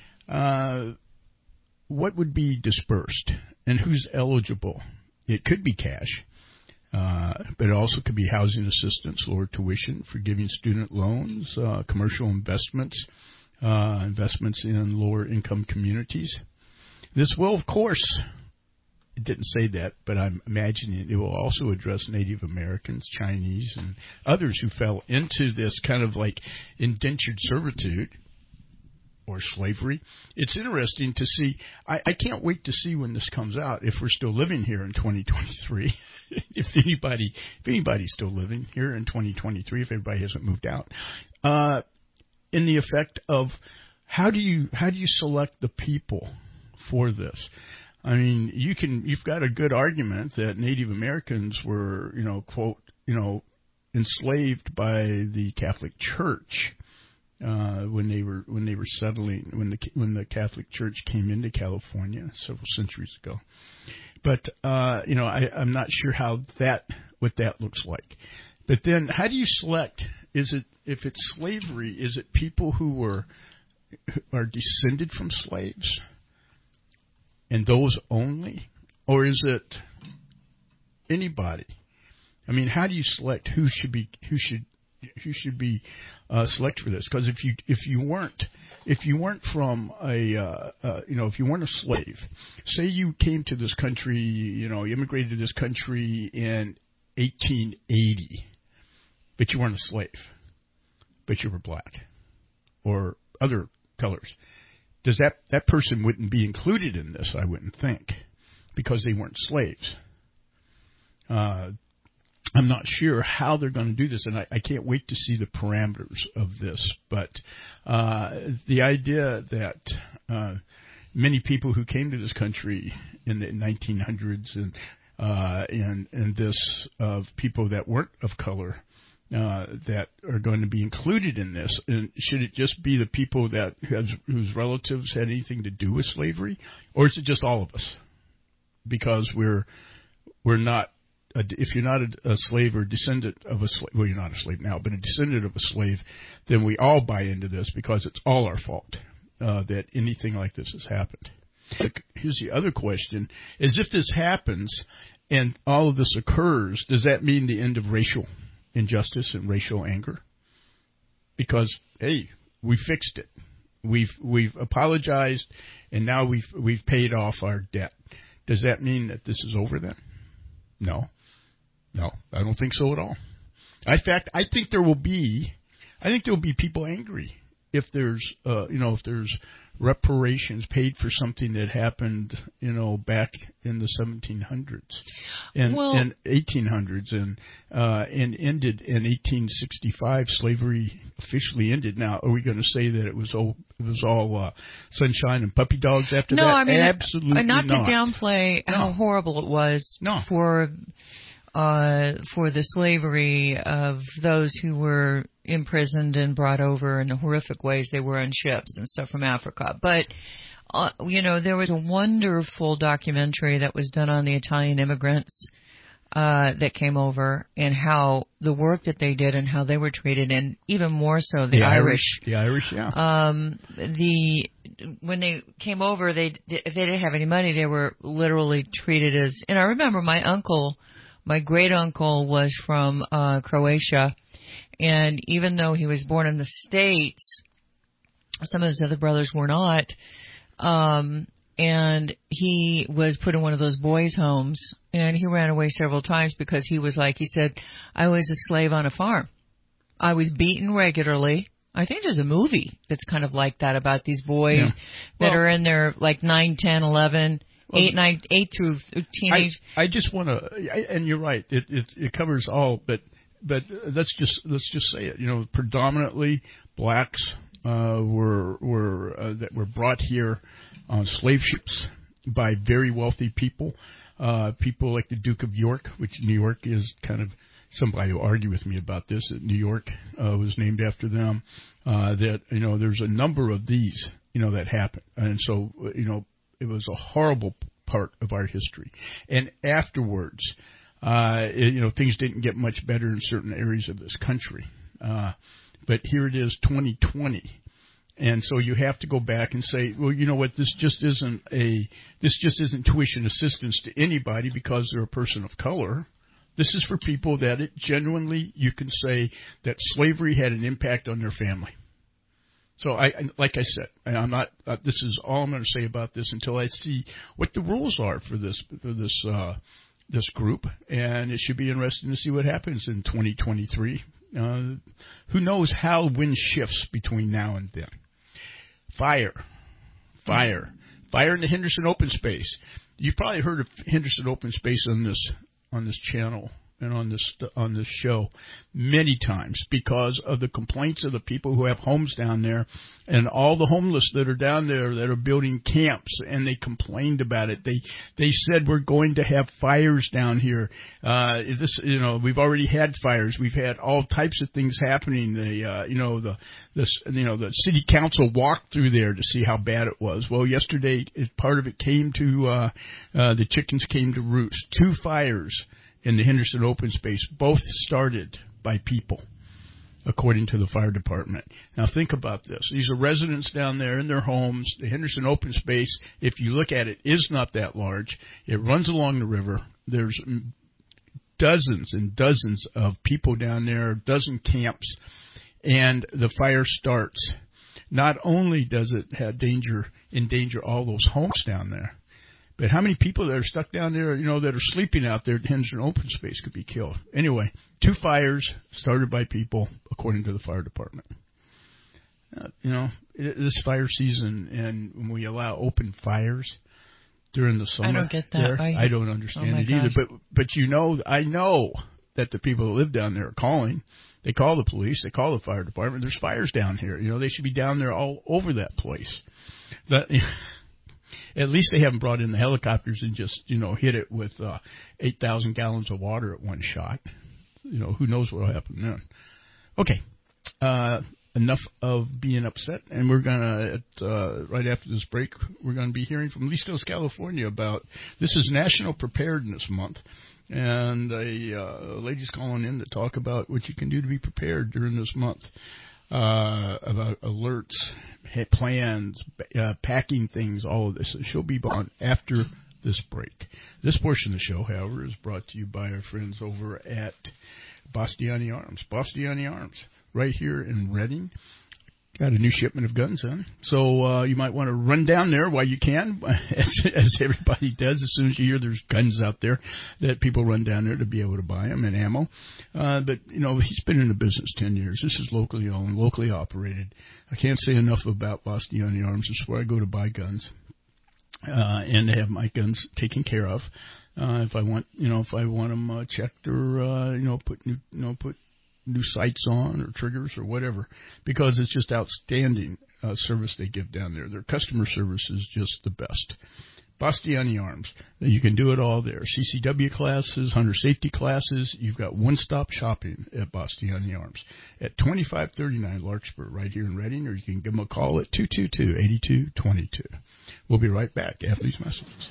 Uh, what would be dispersed and who's eligible? It could be cash, uh, but it also could be housing assistance, lower tuition, forgiving student loans, uh, commercial investments, uh, investments in lower income communities. This will, of course, it didn't say that, but I'm imagining it will also address Native Americans, Chinese, and others who fell into this kind of like indentured servitude or slavery. It's interesting to see. I, I can't wait to see when this comes out, if we're still living here in twenty twenty-three. if anybody, if anybody's still living here in twenty twenty-three, if everybody hasn't moved out, uh, in the effect of how do you how do you select the people for this? I mean, you can you've got a good argument that Native Americans were, you know, quote, you know, enslaved by the Catholic Church. Uh, when they were when they were settling when the when the Catholic Church came into California several centuries ago, but uh, you know I, I'm not sure how that what that looks like. But then, how do you select? Is it if it's slavery? Is it people who were who are descended from slaves, and those only, or is it anybody? I mean, how do you select who should be who should who should be uh, select for this? Because if you if you weren't if you weren't from a uh, uh, you know if you weren't a slave, say you came to this country, you know you immigrated to this country in eighteen eighty, but you weren't a slave, but you were black or other colors, does that that person wouldn't be included in this? I wouldn't think, because they weren't slaves. Uh, I'm not sure how they're going to do this, and I, I can't wait to see the parameters of this. But uh, the idea that uh, many people who came to this country in the nineteen hundreds and uh, and and this of people that weren't of color uh, that are going to be included in this, and should it just be the people that has, whose relatives had anything to do with slavery, or is it just all of us? Because we're we're not. If you're not a, a slave or descendant of a slave, well, you're not a slave now, but a descendant of a slave, then we all buy into this because it's all our fault uh, that anything like this has happened. Here's the other question, is if this happens and all of this occurs, does that mean the end of racial injustice and racial anger? Because, hey, we fixed it. We've we've apologized, and now we've we've paid off our debt. Does that mean that this is over then? No. No, I don't think so at all. In fact, I think there will be, I think there will be people angry if there's, uh, you know, if there's reparations paid for something that happened, you know, back in the seventeen hundreds and, well, and eighteen hundreds and, uh, and ended in eighteen sixty-five, slavery officially ended. Now, are we going to say that it was all, it was all, uh, sunshine and puppy dogs after no, that? I mean, absolutely not, not. to downplay no. how horrible it was no. for, uh, for the slavery of those who were imprisoned and brought over in the horrific ways they were on ships and stuff from Africa. But, uh, you know, there was a wonderful documentary that was done on the Italian immigrants uh, that came over and how the work that they did and how they were treated, and even more so the, the Irish. Irish. The Irish, yeah. Um, the when they came over, they if they didn't have any money, they were literally treated as. And I remember my uncle, my great uncle, was from uh, Croatia. And even though he was born in the States, some of his other brothers were not. Um, and he was put in one of those boys' homes, and he ran away several times because he was like, he said, I was a slave on a farm. I was beaten regularly. I think there's a movie that's kind of like that about these boys yeah. that well, are in their like nine, ten, eleven, well, eight, nine, eight through teenage. I, I just want to, and you're right, it, it, it covers all, but But let's just let's just say it. You know, predominantly blacks uh, were were uh, that were brought here on slave ships by very wealthy people, uh, people like the Duke of York, which New York is kind of. Somebody will argue with me about this. That New York uh, was named after them. Uh, that you know, there's a number of these you know that happened, and so you know, it was a horrible part of our history. And afterwards. Uh, it, you know, things didn't get much better in certain areas of this country. Uh, but here it is, twenty twenty. And so you have to go back and say, well, you know what, this just isn't a, this just isn't tuition assistance to anybody because they're a person of color. This is for people that it genuinely, you can say that slavery had an impact on their family. So I, like I said, I'm not, uh, this is all I'm going to say about this until I see what the rules are for this, for this, uh, this group, and it should be interesting to see what happens in twenty twenty-three. Uh, who knows how wind shifts between now and then. Fire. Fire. Fire in the Henderson Open Space. You've probably heard of Henderson Open Space on this on this channel and on this on this show many times because of the complaints of the people who have homes down there and all the homeless that are down there that are building camps, and they complained about it. They they said we're going to have fires down here. Uh, this you know we've already had fires. We've had all types of things happening. The uh, you know the this you know the city council walked through there to see how bad it was. Well, yesterday part of it came to uh, uh, the chickens came to roost. Two fires in the Henderson Open Space, both started by people, according to the fire department. Now think about this. These are residents down there in their homes. The Henderson Open Space, if you look at it, is not that large. It runs along the river. There's dozens and dozens of people down there, a dozen camps, and the fire starts. Not only does it have danger, endanger all those homes down there, but how many people that are stuck down there, you know, that are sleeping out there at Henderson Open Space could be killed? Anyway, two fires started by people, according to the fire department. Uh, you know, it, this fire season, and when we allow open fires during the summer, I don't get that. There, I, I don't understand oh it either. gosh. But but you know, I know that the people who live down there are calling. They call the police. They call the fire department. There's fires down here. You know, they should be down there all over that place. That. At least they haven't brought in the helicopters and just, you know, hit it with uh, eight thousand gallons of water at one shot. You know, who knows what will happen then. Okay. Uh, enough of being upset. And we're going to, uh, right after this break, we're going to be hearing from Listos, California about, this is National Preparedness Month. And a uh, lady's calling in to talk about what you can do to be prepared during this month. Uh, about alerts, plans, uh, packing things, all of this. She'll be on after this break. This portion of the show, however, is brought to you by our friends over at Bastiani Arms. Bastiani Arms, right here in Reading. got a new shipment of guns in. So uh, you might want to run down there while you can, as, as everybody does. As soon as you hear there's guns out there, that people run down there to be able to buy them and ammo. Uh, but, you know, he's been in the business ten years. This is locally owned, locally operated. I can't say enough about Bastiani Arms. It's where I go to buy guns. Uh, and they have my guns taken care of. Uh, if I want, you know, if I want them uh, checked or, uh, you know, put new, you know, put new sights on or triggers or whatever, because it's just outstanding uh, service they give down there. Their customer service is just the best. Bastiani Arms. You can do it all there. C C W classes, hunter safety classes. You've got one-stop shopping at Bastiani Arms at twenty-five thirty-nine Larkspur right here in Reading, or you can give them a call at two two two, eight two two two. We'll be right back after these messages.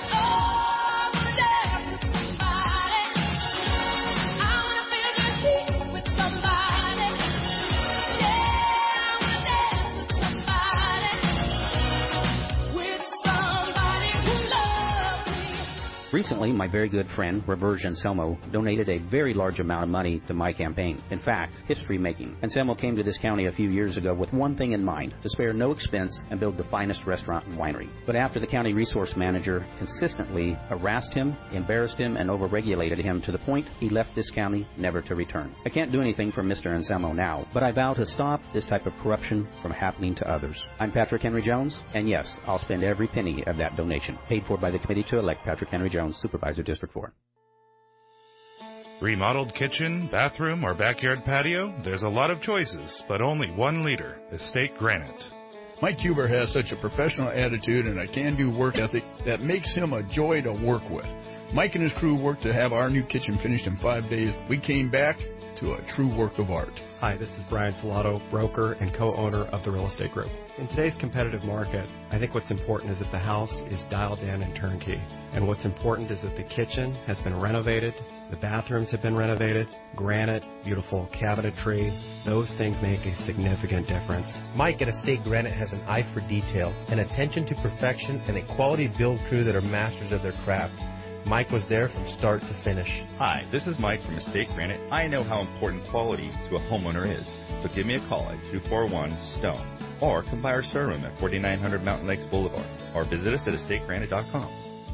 Recently, my very good friend, Reverge Anselmo, donated a very large amount of money to my campaign. In fact, history-making. Anselmo came to this county a few years ago with one thing in mind, to spare no expense and build the finest restaurant and winery. But after the county resource manager consistently harassed him, embarrassed him, and overregulated him to the point he left this county never to return. I can't do anything for Mister Anselmo now, but I vow to stop this type of corruption from happening to others. I'm Patrick Henry Jones, and yes, I'll spend every penny of that donation, paid for by the committee to elect Patrick Henry Jones, Supervisor, District four. Remodeled kitchen, bathroom, or backyard patio? There's a lot of choices, but only one leader, Estate Granite. Mike Huber has such a professional attitude and a can-do work ethic that makes him a joy to work with. Mike and his crew worked to have our new kitchen finished in five days. We came back to a true work of art. Hi, this is Brian Salato, broker and co-owner of the Real Estate Group. In today's competitive market, I think what's important is that the house is dialed in and turnkey. And what's important is that the kitchen has been renovated, the bathrooms have been renovated, granite, beautiful cabinetry. Those things make a significant difference. Mike at Estate Granite has an eye for detail, an attention to perfection, and a quality build crew that are masters of their craft. Mike was there from start to finish. Hi, this is Mike from Estate Granite. I know how important quality to a homeowner is, so give me a call at two four one STONE or come by our showroom at forty-nine hundred Mountain Lakes Boulevard or visit us at estate granite dot com.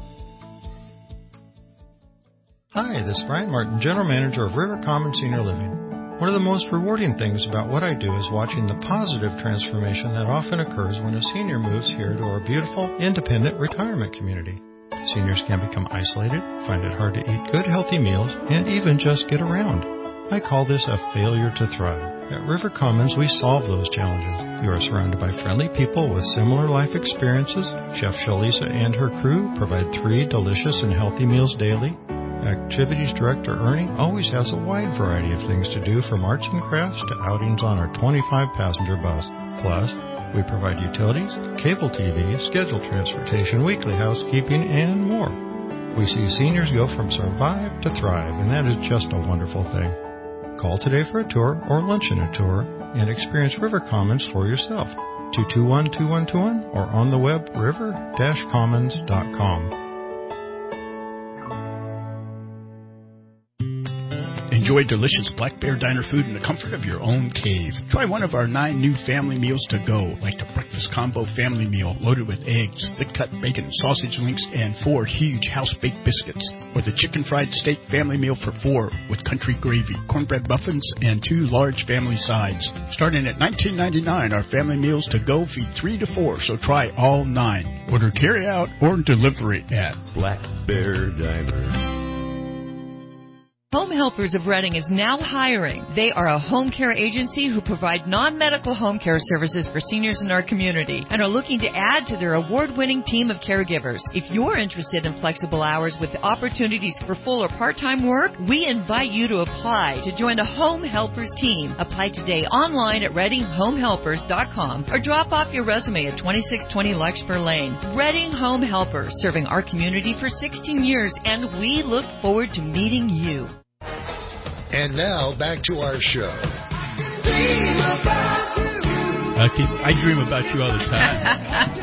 Hi, this is Brian Martin, General Manager of River Common Senior Living. One of the most rewarding things about what I do is watching the positive transformation that often occurs when a senior moves here to our beautiful, independent retirement community. Seniors can become isolated, find it hard to eat good, healthy meals, and even just get around. I call this a failure to thrive. At River Commons, we solve those challenges. You are surrounded by friendly people with similar life experiences. Chef Shalisa and her crew provide three delicious and healthy meals daily. Activities Director Ernie always has a wide variety of things to do, from arts and crafts to outings on our twenty-five passenger bus. Plus, we provide utilities, cable T V, scheduled transportation, weekly housekeeping, and more. We see seniors go from survive to thrive, and that is just a wonderful thing. Call today for a tour or lunch and a tour and experience River Commons for yourself. two two one, two one two one or on the web river dash commons dot com. Enjoy delicious Black Bear Diner food in the comfort of your own cave. Try one of our nine new family meals to go, like the breakfast combo family meal loaded with eggs, thick-cut bacon, sausage links, and four huge house-baked biscuits. Or the chicken fried steak family meal for four with country gravy, cornbread muffins, and two large family sides. Starting at nineteen ninety-nine dollars, our family meals to go feed three to four, so try all nine. Order carry-out or delivery at Black Bear Diner. Home Helpers of Reading is now hiring. They are a home care agency who provide non-medical home care services for seniors in our community and are looking to add to their award-winning team of caregivers. If you're interested in flexible hours with opportunities for full or part-time work, we invite you to apply to join the Home Helpers team. Apply today online at reading home helpers dot com or drop off your resume at twenty-six twenty Larkspur Lane. Reading Home Helpers, serving our community for sixteen years, and we look forward to meeting you. And now, back to our show. I, keep, I dream about you all the time.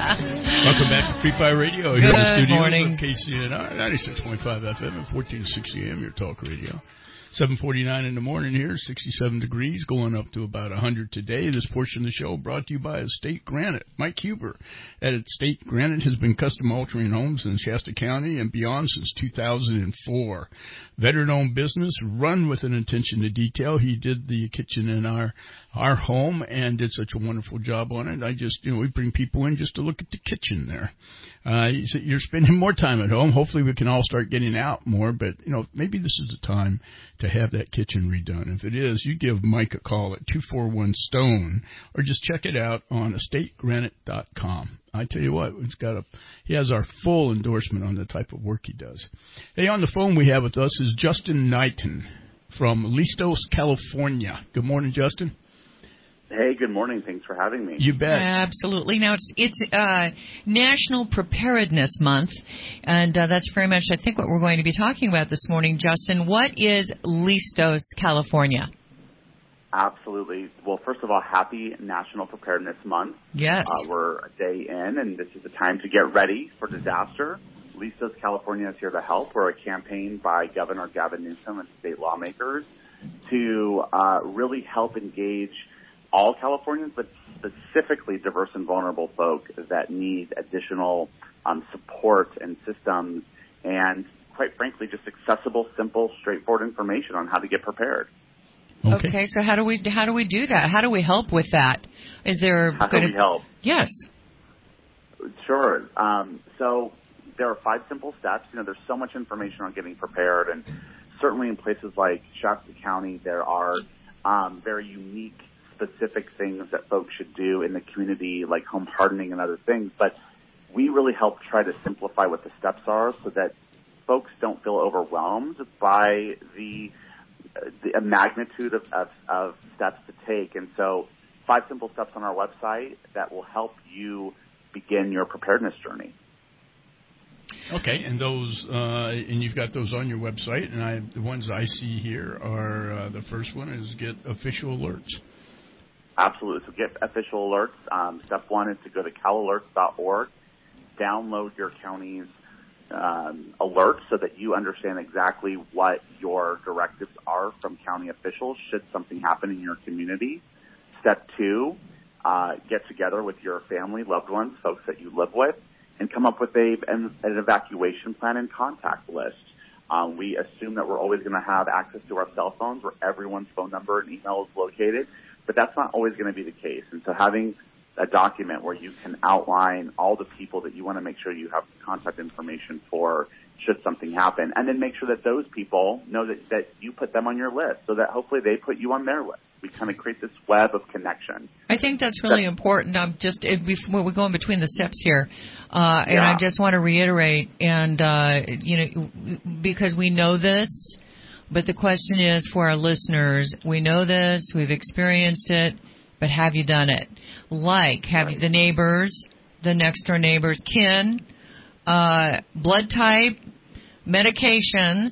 Welcome back to Free Fire Radio here in the Good studios morning. of K C N R, ninety-six point five F M and fourteen sixty A M, your talk radio. seven forty-nine in the morning here, sixty-seven degrees, going up to about one hundred today. This portion of the show brought to you by Estate Granite. Mike Huber at Estate Granite has been custom altering homes in Shasta County and beyond since two thousand four. Veteran-owned business, run with an attention to detail. He did the kitchen in our our home and did such a wonderful job on it. I just, you know, we bring people in just to look at the kitchen there. Uh, you're spending more time at home. Hopefully we can all start getting out more, but, you know, maybe this is the time to have that kitchen redone. If it is, you give Mike a call at two four one STONE or just check it out on estate granite dot com. I tell you what, he's got a, he has our full endorsement on the type of work he does. Hey, on the phone we have with us is Justin Knighton from Listos, California. Good morning, Justin. Hey, good morning. Thanks for having me. You bet. Absolutely. Now, it's it's uh, National Preparedness Month, and uh, that's very much, I think, what we're going to be talking about this morning. Justin, what is Listos, California? Absolutely. Well, first of all, happy National Preparedness Month. Yes. Uh, we're a day in, and this is the time to get ready for disaster. Listos, California is here to help. We're a campaign by Governor Gavin Newsom and state lawmakers to uh, really help engage all Californians, but specifically diverse and vulnerable folk that need additional um, support and systems and, quite frankly, just accessible, simple, straightforward information on how to get prepared. Okay. okay, so how do we how do we do that? How do we help with that? Is there how good do we help? Yes. Sure. Um, so there are five simple steps. You know, there's so much information on getting prepared, and certainly in places like Shasta County, there are um, very unique specific things that folks should do in the community, like home hardening and other things. But we really help try to simplify what the steps are so that folks don't feel overwhelmed by the, the magnitude of, of, of steps to take. And so five simple steps on our website that will help you begin your preparedness journey. Okay, and those, uh, and you've got those on your website, and I, the ones I see here are, uh, the first one is get official alerts. Absolutely. So get official alerts. Um, step one is to go to cal alerts dot org, download your county's um, alerts so that you understand exactly what your directives are from county officials should something happen in your community. Step two, uh, get together with your family, loved ones, folks that you live with, and come up with a, an, an evacuation plan and contact list. Um, we assume that we're always going to have access to our cell phones where everyone's phone number and email is located, but that's not always going to be the case. And so having a document where you can outline all the people that you want to make sure you have contact information for should something happen, and then make sure that those people know that, that you put them on your list so that hopefully they put you on their list. We kind of create this web of connection. I think that's really that's, important. I'm just it, we're going between the steps here, uh, and yeah. I just want to reiterate, and uh, you know, because we know this, but the question is for our listeners: we know this, we've experienced it, but have you done it? Like, have right. you, the neighbors, the next door neighbors, kin, uh, blood type, medications,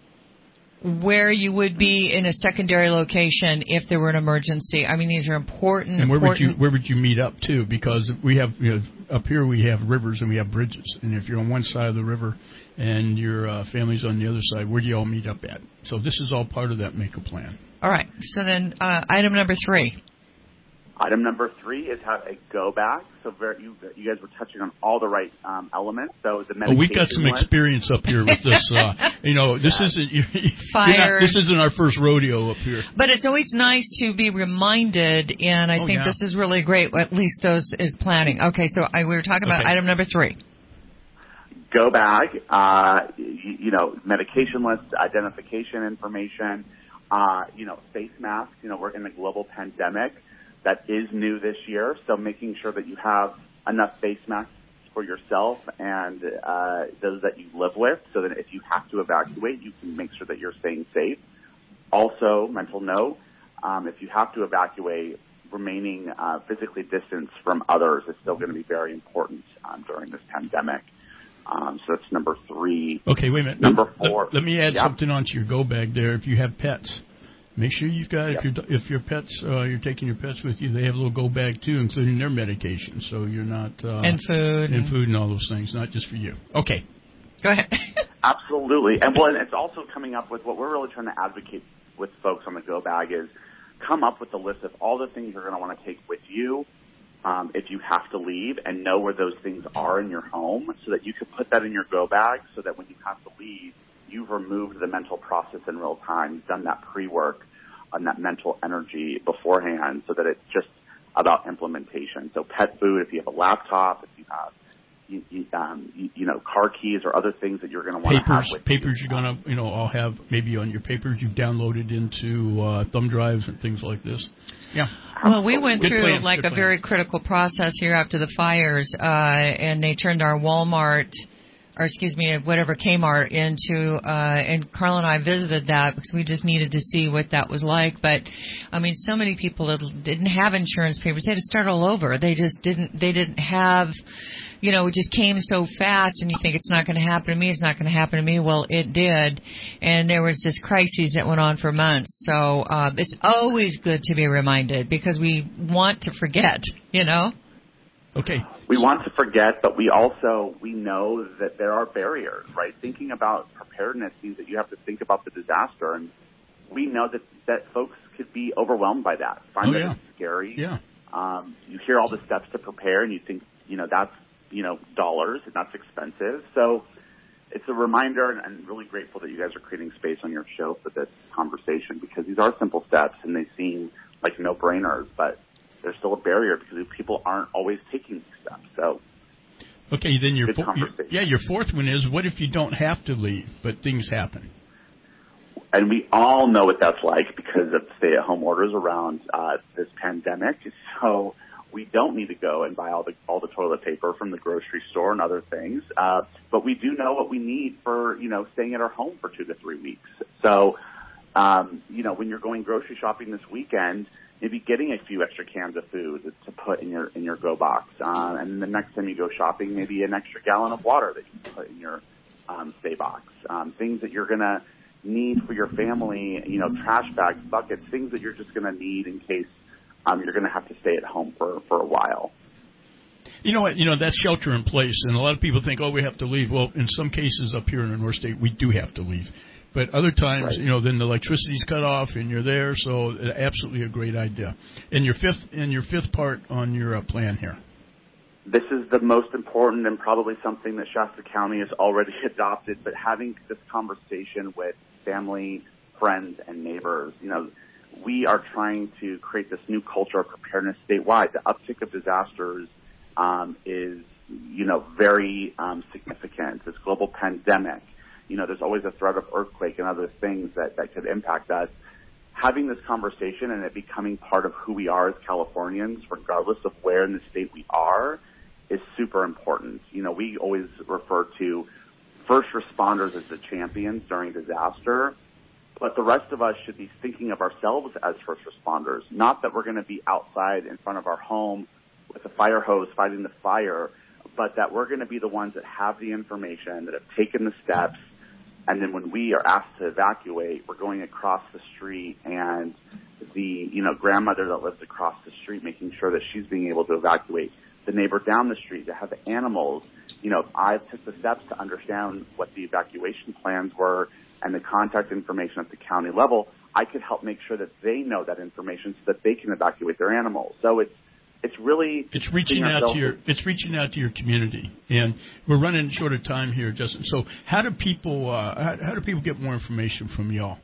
where you would be in a secondary location if there were an emergency. I mean, these are important. And where important would you where would you meet up too? Because we have, you know, up here we have rivers and we have bridges, and if you're on one side of the river and your uh, family's on the other side, where do you all meet up at? So this is all part of that make a plan. All right. So then, uh, item number three. Item number three is have a go bag. So very, you, you guys were touching on all the right um, elements. So the medication. Oh, we got some list. experience up here with this. Uh, you know, this yeah. isn't you, Fire. Not, this isn't our first rodeo up here. But it's always nice to be reminded, and I oh, think yeah. this is really great what Listos is planning. Okay, so I, we were talking about okay. item number three. Go bag. Uh, you, you know, medication list, identification information. Uh, you know, face masks. You know, we're in a global pandemic. That is new this year, so making sure that you have enough face masks for yourself and uh, those that you live with so that if you have to evacuate, you can make sure that you're staying safe. Also, mental note, um, if you have to evacuate, remaining uh, physically distanced from others is still going to be very important um, during this pandemic. Um, so that's number three. Okay, wait a minute. Number four. Let, let me add yeah. something onto your go bag there if you have pets. Make sure you've got Yep. if your if your pets uh, you're taking your pets with you, they have a little go bag too, including their medication. So you're not uh, and food and food and all those things, not just for you. Okay, go ahead. Absolutely, and well, and it's also coming up with what we're really trying to advocate with folks on the go bag is come up with a list of all the things you're going to want to take with you um, if you have to leave, and know where those things are in your home, so that you can put that in your go bag, so that when you have to leave, you've removed the mental process in real time. You've done that pre-work on that mental energy beforehand, so that it's just about implementation. So pet food, if you have a laptop, if you have, you, you, um, you, you know, car keys or other things that you're going to want to have papers, with papers you. you're gonna, you know, all have maybe on your papers you've downloaded into uh, thumb drives and things like this. Yeah. Well, we went Good through plan, like good a plan. very critical process here after the fires, uh, and they turned our Walmart, or excuse me, whatever Kmart into, uh, and Carl and I visited that because we just needed to see what that was like. But I mean, so many people that didn't have insurance papers, they had to start all over. They just didn't, they didn't have, you know, it just came so fast, and you think it's not going to happen to me, it's not going to happen to me. Well, it did, and there was this crisis that went on for months. So uh, it's always good to be reminded because we want to forget, you know. Okay. We want to forget, but we also, we know that there are barriers, right? Thinking about preparedness means that you have to think about the disaster, and we know that, that folks could be overwhelmed by that, find Oh, that yeah. it's scary. Yeah. Um, you hear all the steps to prepare, and you think, you know, that's, you know, dollars, and that's expensive. So it's a reminder, and I'm really grateful that you guys are creating space on your show for this conversation, because these are simple steps, and they seem like no-brainers, but there's still a barrier because people aren't always taking these steps. So, okay, then your, good fo- your conversation. yeah your fourth one is what if you don't have to leave but things happen? And we all know what that's like because of stay-at-home orders around uh, this pandemic. So we don't need to go and buy all the all the toilet paper from the grocery store and other things. Uh, but we do know what we need for, you know, staying at our home for two to three weeks. So, um, you know, when you're going grocery shopping this weekend, maybe getting a few extra cans of food to put in your in your go box, uh, and then the next time you go shopping, maybe an extra gallon of water that you can put in your um, stay box. Um, things that you're gonna need for your family, you know, trash bags, buckets, things that you're just gonna need in case um, you're gonna have to stay at home for for a while. You know what? You know, that's shelter in place, and a lot of people think, oh, we have to leave. Well, in some cases up here in the North State, we do have to leave. But other times, Right. you know, then the electricity's cut off and you're there, so absolutely a great idea. And your fifth and your fifth part on your uh, plan here. This is the most important and probably something that Shasta County has already adopted, but having this conversation with family, friends, and neighbors, you know, we are trying to create this new culture of preparedness statewide. The uptick of disasters um, is, you know, very um, significant. This global pandemic. You know, there's always a threat of earthquake and other things that, that could impact us. Having this conversation and it becoming part of who we are as Californians, regardless of where in the state we are, is super important. You know, we always refer to first responders as the champions during disaster, but the rest of us should be thinking of ourselves as first responders. Not that we're going to be outside in front of our home with a fire hose fighting the fire, but that we're going to be the ones that have the information, that have taken the steps. And then when we are asked to evacuate, we're going across the street, and the, you know, grandmother that lives across the street, making sure that she's being able to evacuate. The neighbor down the street that have animals. You know, I took the steps to understand what the evacuation plans were and the contact information at the county level. I could help make sure that they know that information so that they can evacuate their animals. So it's, It's really it's reaching out to your it's reaching out to your community, and we're running short of time here, Justin. So how do people uh, how, how do people get more information from y'all?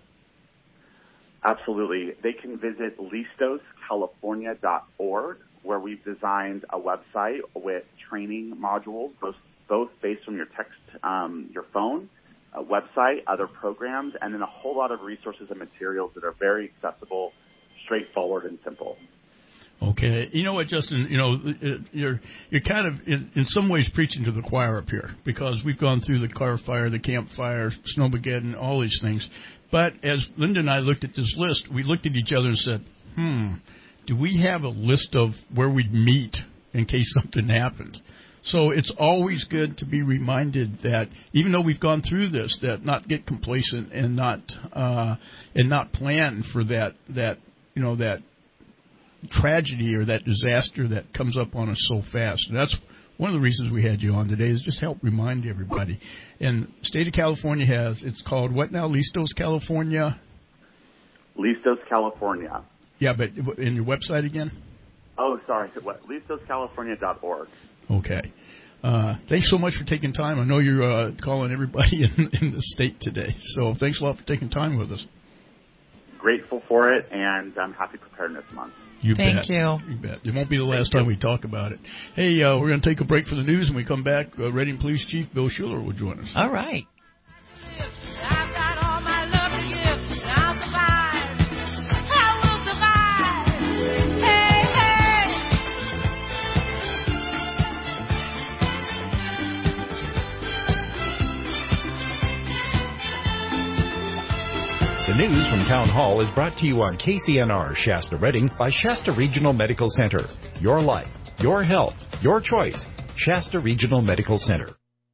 Absolutely, they can visit listos california dot org, where we've designed a website with training modules, both both based on your text, um, your phone, a website, other programs, and then a whole lot of resources and materials that are very accessible, straightforward, and simple. Okay, you know what, Justin? You know, you're you're kind of in, in some ways preaching to the choir up here, because we've gone through the car fire, the campfire, Snowmageddon, all these things. But as Linda and I looked at this list, we looked at each other and said, "Hmm, do we have a list of where we'd meet in case something happened?" So it's always good to be reminded that even though we've gone through this, that not get complacent and not uh, and not plan for that that you know that tragedy or that disaster that comes up on us so fast. And that's one of the reasons we had you on today, is just help remind everybody. And the state of California has, it's called what now? Listos California. Listos California. Yeah, but in your website again? Oh, sorry. listos california dot org. Okay. Uh, thanks so much for taking time. I know you're uh, calling everybody in, in the state today. So thanks a lot for taking time with us. Grateful for it, and I'm Happy Preparedness Month. You Thank bet. you. You bet. It won't be the last time we talk about it. Hey, uh, we're going to take a break for the news, and we come back. Uh, Reading Police Chief Bill Schuler will join us. All right. The news from Town Hall is brought to you on K C N R Shasta Reading by Shasta Regional Medical Center. Your life, your health, your choice. Shasta Regional Medical Center.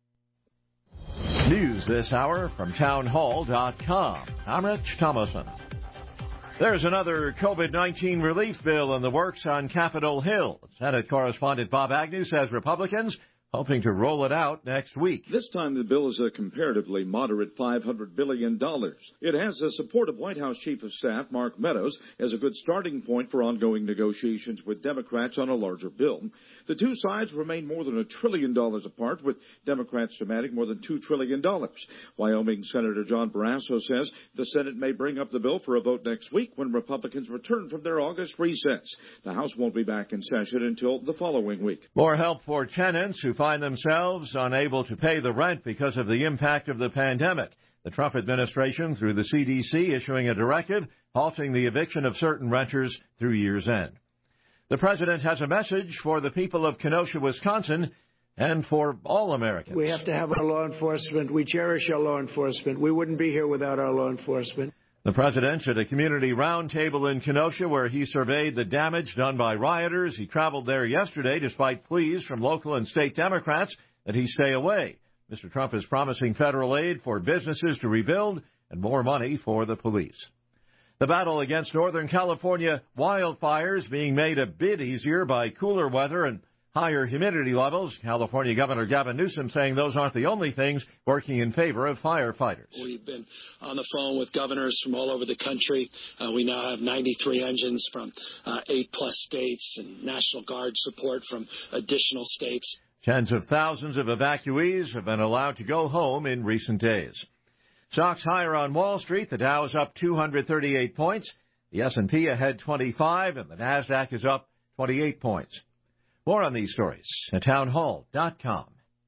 News this hour from town hall dot com. I'm Rich Thomason. There's another COVID nineteen relief bill in the works on Capitol Hill. Senate correspondent Bob Agnew says Republicans hoping to roll it out next week. This time the bill is a comparatively moderate five hundred billion dollars. It has the support of White House Chief of Staff Mark Meadows as a good starting point for ongoing negotiations with Democrats on a larger bill. The two sides remain more than a trillion dollars apart, with Democrats demanding more than two trillion dollars. Wyoming Senator John Barrasso says the Senate may bring up the bill for a vote next week when Republicans return from their August recess. The House won't be back in session until the following week. More help for tenants who find themselves unable to pay the rent because of the impact of the pandemic. The Trump administration, through the C D C, issuing a directive halting the eviction of certain renters through year's end. The president has a message for the people of Kenosha, Wisconsin, and for all Americans. We have to have our law enforcement. We cherish our law enforcement. We wouldn't be here without our law enforcement. The president at a community roundtable in Kenosha where he surveyed the damage done by rioters. He traveled there yesterday despite pleas from local and state Democrats that he stay away. Mister Trump is promising federal aid for businesses to rebuild and more money for the police. The battle against Northern California wildfires being made a bit easier by cooler weather and higher humidity levels. California Governor Gavin Newsom saying those aren't the only things working in favor of firefighters. We've been on the phone with governors from all over the country. Uh, we now have ninety-three engines from uh, eight-plus states and National Guard support from additional states. Tens of thousands of evacuees have been allowed to go home in recent days. Stocks higher on Wall Street. The Dow is up two hundred thirty-eight points. The S and P ahead twenty-five, and the NASDAQ is up twenty-eight points. More on these stories at town hall dot com.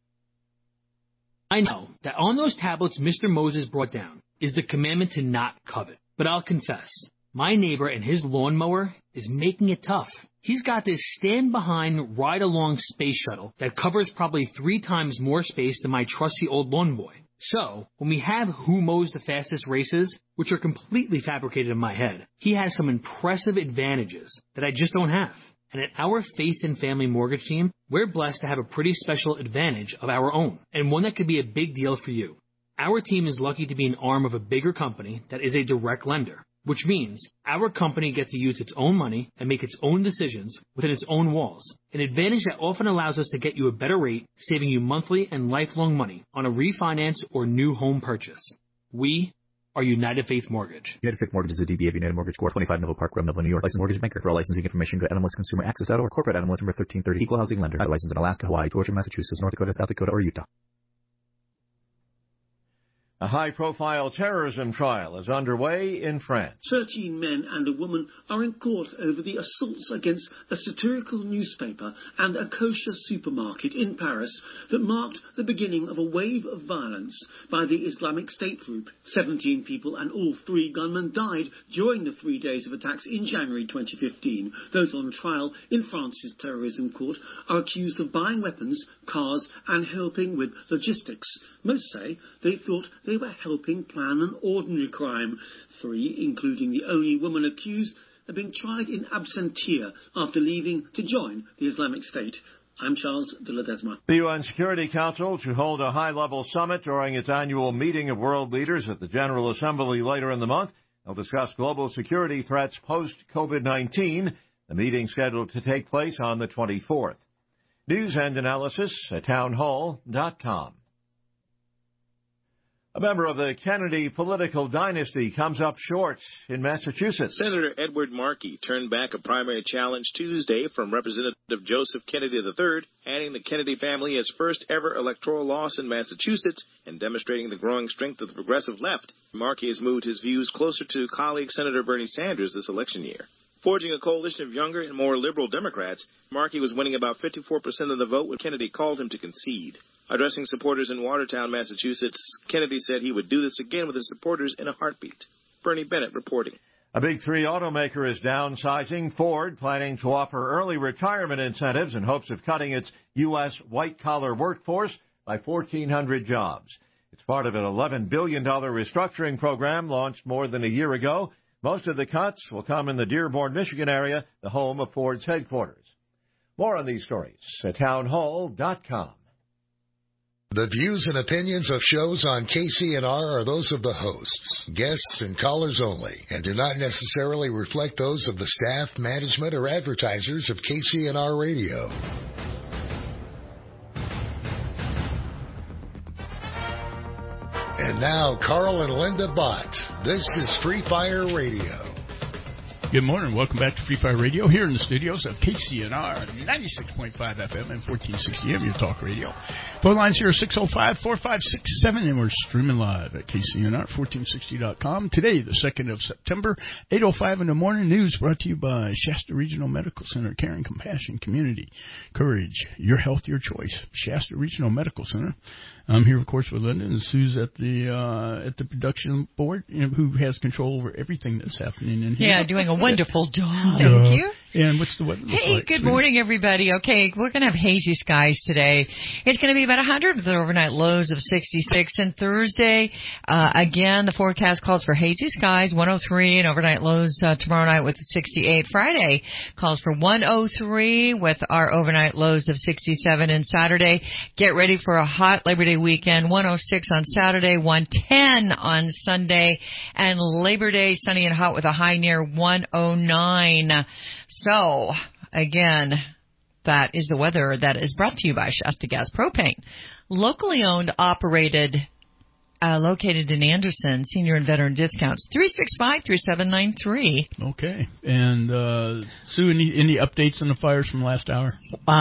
I know that on those tablets Mister Moses brought down is the commandment to not covet. But I'll confess, my neighbor and his lawnmower is making it tough. He's got this stand-behind, ride-along space shuttle that covers probably three times more space than my trusty old lawn boy. So, when we have who mows the fastest races, which are completely fabricated in my head, he has some impressive advantages that I just don't have. And at our Faith and Family Mortgage team, we're blessed to have a pretty special advantage of our own, and one that could be a big deal for you. Our team is lucky to be an arm of a bigger company that is a direct lender, which means our company gets to use its own money and make its own decisions within its own walls, an advantage that often allows us to get you a better rate, saving you monthly and lifelong money on a refinance or new home purchase. We are United Faith Mortgage. United Faith Mortgage is a D B A of United Mortgage Corp. twenty-five Neville Park Road, Melville, New York. Licensed mortgage banker. For all licensing information, go to animalist consumer access dot org. Corporate animalist number thirteen thirty. Equal housing lender. Not licensed in Alaska, Hawaii, Georgia, Massachusetts, North Dakota, South Dakota, or Utah. A high-profile terrorism trial is underway in France. Thirteen men and a woman are in court over the assaults against a satirical newspaper and a kosher supermarket in Paris that marked the beginning of a wave of violence by the Islamic State group. Seventeen people and all three gunmen died during the three days of attacks in January twenty fifteen. Those on trial in France's terrorism court are accused of buying weapons, cars and helping with logistics. Most say they thought they were helping plan an ordinary crime. Three, including the only woman accused, have been tried in absentia after leaving to join the Islamic State. I'm Charles de Ledesma. The U N Security Council to hold a high-level summit during its annual meeting of world leaders at the General Assembly later in the month. They'll discuss global security threats post-COVID nineteen. The meeting scheduled to take place on the twenty-fourth. News and analysis at townhall dot com. A member of the Kennedy political dynasty comes up short in Massachusetts. Senator Edward Markey turned back a primary challenge Tuesday from Representative Joseph Kennedy the third, handing the Kennedy family its first ever electoral loss in Massachusetts and demonstrating the growing strength of the progressive left. Markey has moved his views closer to colleague Senator Bernie Sanders this election year. Forging a coalition of younger and more liberal Democrats, Markey was winning about fifty-four percent of the vote when Kennedy called him to concede. Addressing supporters in Watertown, Massachusetts, Kennedy said he would do this again with his supporters in a heartbeat. Bernie Bennett reporting. A Big Three automaker is downsizing. Ford planning to offer early retirement incentives in hopes of cutting its U S white-collar workforce by fourteen hundred jobs. It's part of an eleven billion dollars restructuring program launched more than a year ago. Most of the cuts will come in the Dearborn, Michigan area, the home of Ford's headquarters. More on these stories at townhall dot com. The views and opinions of shows on K C N R are those of the hosts, guests, and callers only, and do not necessarily reflect those of the staff, management, or advertisers of K C N R Radio. And now, Carl and Linda Bott. This is Free Fire Radio. Good morning. Welcome back to Free Fire Radio here in the studios of K C N R ninety-six point five F M and fourteen sixty A M, your talk radio. Phone lines here are six oh five, four five six seven, and we're streaming live at K C N R fourteen sixty dot com. Today, the second of September, eight oh five in the morning. News brought to you by Shasta Regional Medical Center, Caring, Compassion, Community, Courage, Your Health, Your Choice. Shasta Regional Medical Center. I'm here, of course, with Linda, and Sue's at the uh, at the production board, you know, who has control over everything that's happening in here. Yeah, doing a wonderful job. Thank uh, you. And what's the weather look Hey, like? good morning, everybody. Okay, we're going to have hazy skies today. It's going to be about one hundred with overnight lows of sixty-six. And Thursday, uh, again, the forecast calls for hazy skies, one oh three, and overnight lows uh, tomorrow night with sixty-eight. Friday calls for one oh three with our overnight lows of sixty-seven. And Saturday, get ready for a hot Labor Day weekend, one oh six on Saturday, one ten on Sunday, and Labor Day sunny and hot with a high near one oh nine. So, again, that is the weather that is brought to you by Shasta Gas Propane. Locally owned, operated, uh, located in Anderson, senior and veteran discounts, three six five, three seven nine three. Okay. And, uh, Sue, any, any updates on the fires from last hour?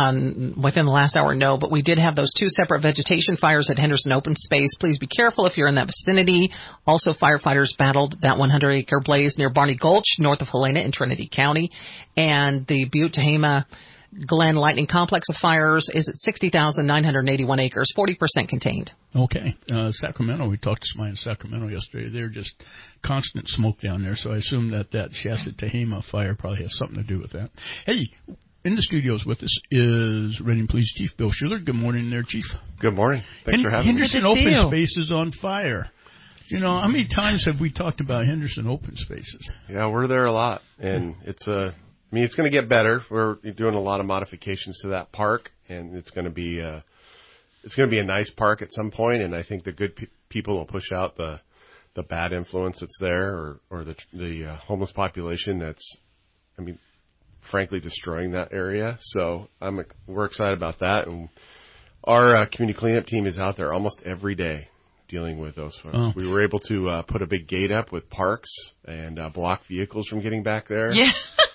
Um, within the last hour, no, but we did have those two separate vegetation fires at Henderson Open Space. Please be careful if you're in that vicinity. Also, firefighters battled that one hundred acre blaze near Barney Gulch, north of Helena in Trinity County. And the Butte-Tehama Glen Lightning Complex of Fires is at sixty thousand nine hundred eighty-one acres, forty percent contained. Okay. Uh, Sacramento, we talked to somebody in Sacramento yesterday. They're just constant smoke down there, so I assume that that Shasta-Tehama fire probably has something to do with that. Hey, in the studios with us is Ready and Please Chief Bill Schiller. Good morning there, Chief. Good morning. Thanks Hen- for having Henderson me. Henderson Open Space is on fire. You know, how many times have we talked about Henderson Open Spaces? Yeah, we're there a lot, and it's a... I mean, it's going to get better. We're doing a lot of modifications to that park, and it's going to be uh, it's going to be a nice park at some point. And I think the good pe- people will push out the the bad influence that's there, or or the the uh, homeless population that's, I mean, frankly, destroying that area. So I'm we're excited about that, and our uh, community cleanup team is out there almost every day dealing with those folks. Oh. We were able to uh, put a big gate up with parks and uh, block vehicles from getting back there. Yeah.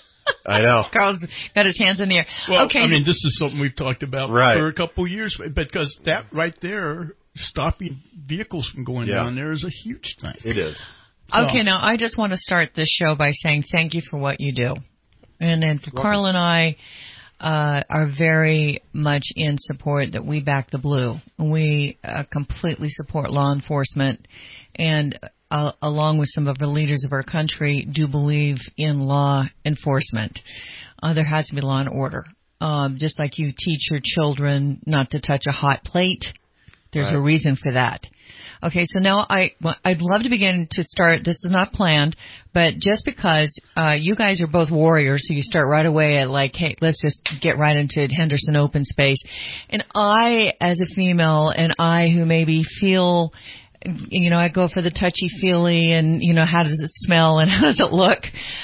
I know. Carl's got his hands in the air. Well, okay. I mean, this is something we've talked about right. for a couple of years, because that right there, stopping vehicles from going yeah. down there is a huge thing. It is. So. Okay, now I just want to start this show by saying thank you for what you do. And then Carl and I uh, are very much in support that we back the blue. We uh, completely support law enforcement, and Uh, along with some of the leaders of our country, do believe in law enforcement. Uh, there has to be law and order. Um, just like you teach your children not to touch a hot plate, there's right. a reason for that. Okay, so now I, well, I'd love to begin to start. This is not planned, but just because uh, you guys are both warriors, so you start right away at like, hey, let's just get right into Henderson open space. And I, as a female, and I who maybe feel, you know, I go for the touchy-feely and, you know, how does it smell and how does it look?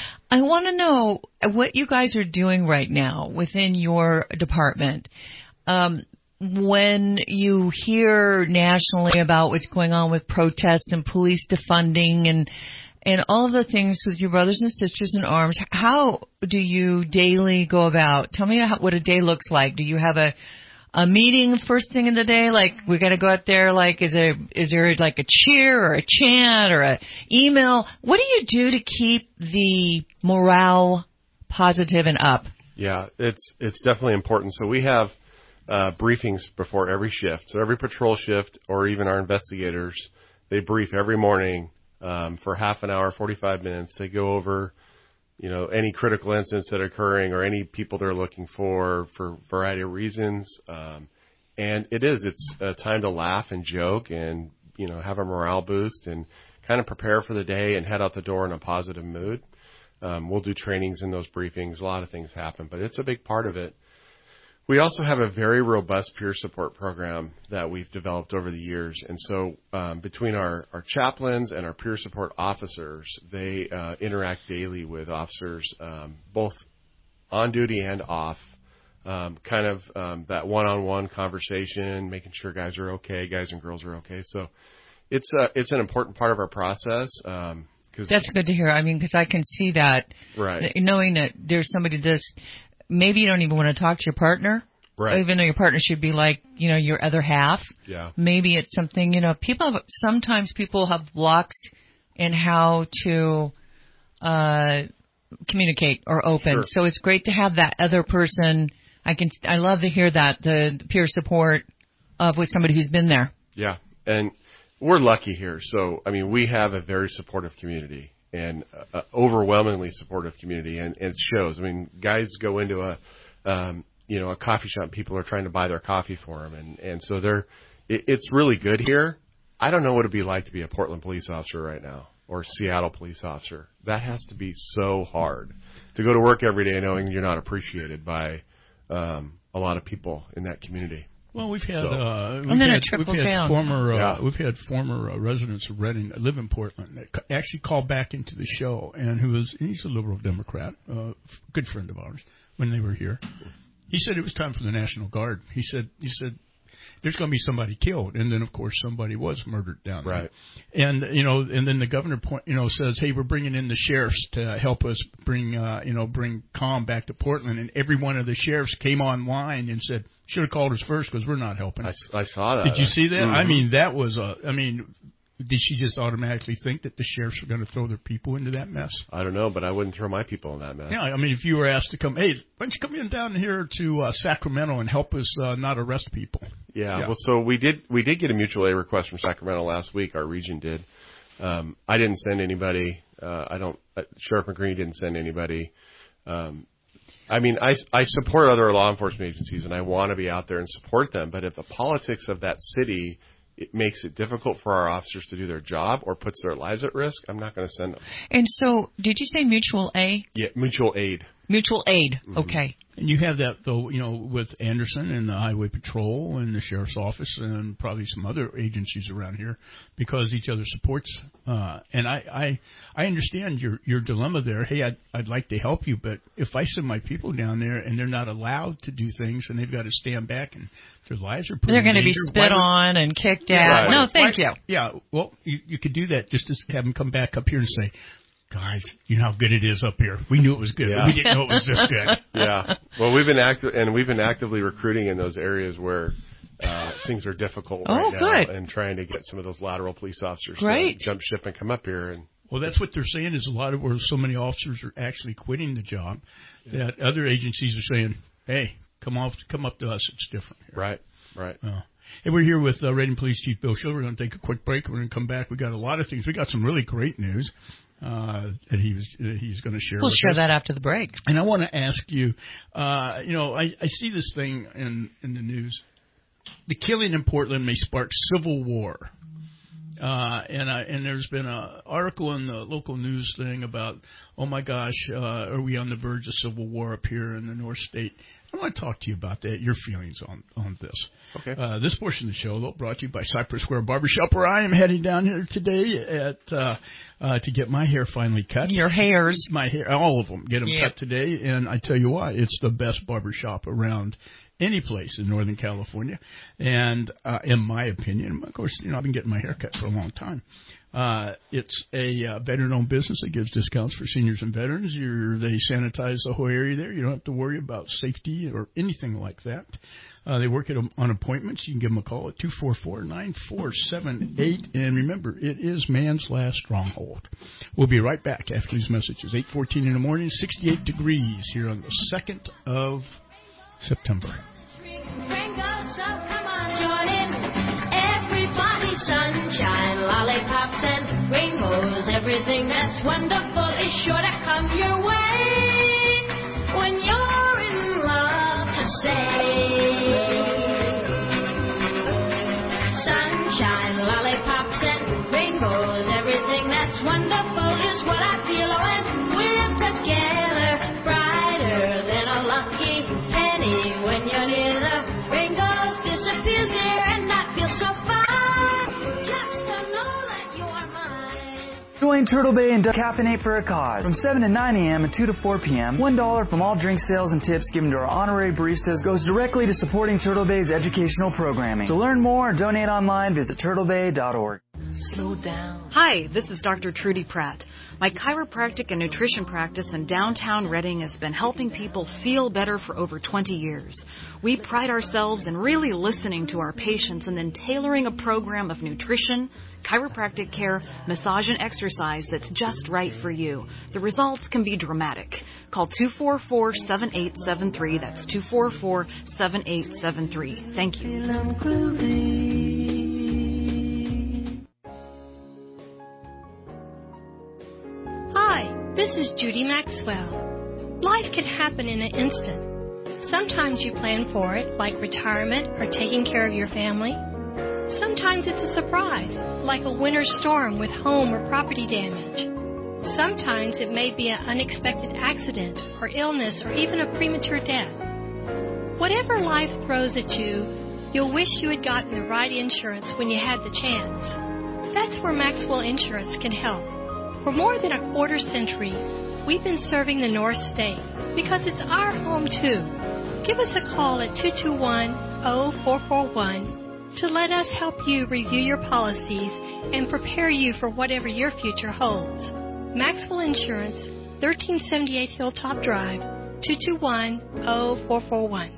I want to know what you guys are doing right now within your department. Um, when you hear nationally about what's going on with protests and police defunding and and all the things with your brothers and sisters in arms, how do you daily go about? Tell me how, what a day looks like. Do you have a a meeting first thing in the day? Like, we got to go out there. Like, is there is there like a cheer or a chant or a email? What do you do to keep the morale positive and up? Yeah, it's it's definitely important. So we have Uh, briefings before every shift. So every patrol shift, or even our investigators, they brief every morning um, for half an hour, forty-five minutes. They go over, you know, any critical incidents that are occurring or any people they're looking for for a variety of reasons. Um, and it is, it's a time to laugh and joke and, you know, have a morale boost and kind of prepare for the day and head out the door in a positive mood. Um, we'll do trainings in those briefings. A lot of things happen, but it's a big part of it. We also have a very robust peer support program that we've developed over the years. And so um, between our, our chaplains and our peer support officers, they uh, interact daily with officers, um, both on duty and off, um, kind of um, that one-on-one conversation, making sure guys are okay, guys and girls are okay. So it's, uh, it's an important part of our process. Um, cause That's good to hear. I mean, because I can see that, right. knowing that there's somebody this – maybe you don't even want to talk to your partner, right. even though your partner should be like, you know, your other half. Yeah. Maybe it's something, you know, people have, sometimes people have blocks in how to uh, communicate or open. Sure. So it's great to have that other person. I can, I love to hear that, the peer support of with somebody who's been there. Yeah. And we're lucky here. So, I mean, we have a very supportive community. And uh, overwhelmingly supportive community, and, and it shows. I mean, guys go into a, um, you know, a coffee shop. People are trying to buy their coffee for them, and and so they're. It, it's really good here. I don't know what it'd be like to be a Portland police officer right now, or a Seattle police officer. That has to be so hard to go to work every day knowing you're not appreciated by um, a lot of people in that community. Well, we've had so. uh, we've and then had, it trickles we've had down. former uh, yeah. we've had former uh, residents of Reading that live in Portland that c- actually called back into the show, and who was he's a liberal Democrat, uh, good friend of ours when they were here. He said it was time for the National Guard. He said he said there's going to be somebody killed, and then of course somebody was murdered down there. Right. And you know, and then the governor point you know says, hey, we're bringing in the sheriffs to help us bring uh, you know bring calm back to Portland, and every one of the sheriffs came online and said, should have called us first because we're not helping. I, I saw that. Did you see that? Mm-hmm. I mean, that was a. I mean, did she just automatically think that the sheriffs were going to throw their people into that mess? I don't know, but I wouldn't throw my people in that mess. Yeah, I mean, if you were asked to come, hey, why don't you come in down here to uh, Sacramento and help us uh, not arrest people? Yeah, yeah. Well, so we did we did get a mutual aid request from Sacramento last week. Our region did. Um, I didn't send anybody. Uh, I don't. Uh, Sheriff McGreen didn't send anybody. Um, I mean, I, I support other law enforcement agencies, and I want to be out there and support them. But if the politics of that city it makes it difficult for our officers to do their job or puts their lives at risk, I'm not going to send them. And so, did you say mutual aid? Yeah, mutual aid. Mutual aid. Mm-hmm. Okay. And you have that, though, you know, with Anderson and the Highway Patrol and the Sheriff's Office and probably some other agencies around here because each other supports. Uh, and I, I I understand your your dilemma there. Hey, I'd, I'd like to help you, but if I send my people down there and they're not allowed to do things and they've got to stand back and their lives are put they're in going to be danger, spit on and kicked at. Right. No, thank why, you. Yeah, well, you, you could do that just to have them come back up here and say, guys, you know how good it is up here. We knew it was good, Yeah. but we didn't know it was this good. Yeah. Well, we've been active, and we've been actively recruiting in those areas where uh, things are difficult oh, right now, good. and trying to get some of those lateral police officers Great. to jump ship and come up here. And well, that's what they're saying is a lot of where so many officers are actually quitting the job yeah. that other agencies are saying, hey, come off, come up to us. It's different here. Right. Right. Uh, Hey, we're here with uh, Reading Police Chief Bill Schiller. We're going to take a quick break. We're going to come back. We got a lot of things. We got some really great news uh, that he was uh, he's going to share. We'll with share us. that after the break. And I want to ask you. Uh, you know, I, I see this thing in in the news. The killing in Portland may spark civil war. Uh, and I, and there's been an article in the local news thing about, oh my gosh, uh, are we on the verge of civil war up here in the North State? I want to talk to you about that, your feelings on, on this. Okay. Uh, this portion of the show, though, brought to you by Cypress Square Barbershop, where I am heading down here today at uh, uh, to get my hair finally cut. Your hairs. My hair, all of them, get them Yep. cut today. And I tell you why, it's the best barbershop around any place in Northern California. And uh, in my opinion, of course, you know, I've been getting my hair cut for a long time. Uh, it's a uh, veteran-owned business that gives discounts for seniors and veterans. You're, they sanitize the whole area there. You don't have to worry about safety or anything like that. Uh, they work at, on appointments. You can give them a call at two four four, nine four seven eight. And remember, it is man's last stronghold. We'll be right back after these messages. eight fourteen in the morning, sixty-eight degrees here on the second of September. Bring us up, come on, join in. Everybody, sunshine, lollipops, and rainbows. Everything that's wonderful is sure to come your way when you're in love to say. Sunshine, lollipops, and rainbows. Everything that's wonderful is what I feel when we're together. Brighter than a lucky penny when you're near the rain goes, disappears near, and that feels so fine. Just to know that you are mine. Join Turtle Bay and Caffeinate for a Cause. From seven to nine a.m. and two to four p.m., one dollar from all drink sales and tips given to our honorary baristas goes directly to supporting Turtle Bay's educational programming. To learn more or donate online, visit turtle bay dot org. Slow down. Hi, this is Doctor Trudy Pratt. My chiropractic and nutrition practice in downtown Redding has been helping people feel better for over twenty years. We pride ourselves in really listening to our patients and then tailoring a program of nutrition, chiropractic care, massage, and exercise that's just right for you. The results can be dramatic. Call two four four, seven eight seven three. That's two four four, seven eight seven three. Thank you. Hi, this is Judy Maxwell. Life can happen in an instant. Sometimes you plan for it, like retirement or taking care of your family. Sometimes it's a surprise, like a winter storm with home or property damage. Sometimes it may be an unexpected accident or illness or even a premature death. Whatever life throws at you, you'll wish you had gotten the right insurance when you had the chance. That's where Maxwell Insurance can help. For more than a quarter century, we've been serving the North State because it's our home too. Give us a call at two two one, zero four four one to let us help you review your policies and prepare you for whatever your future holds. Maxwell Insurance, thirteen seventy-eight Hilltop Drive, two two one, zero four four one.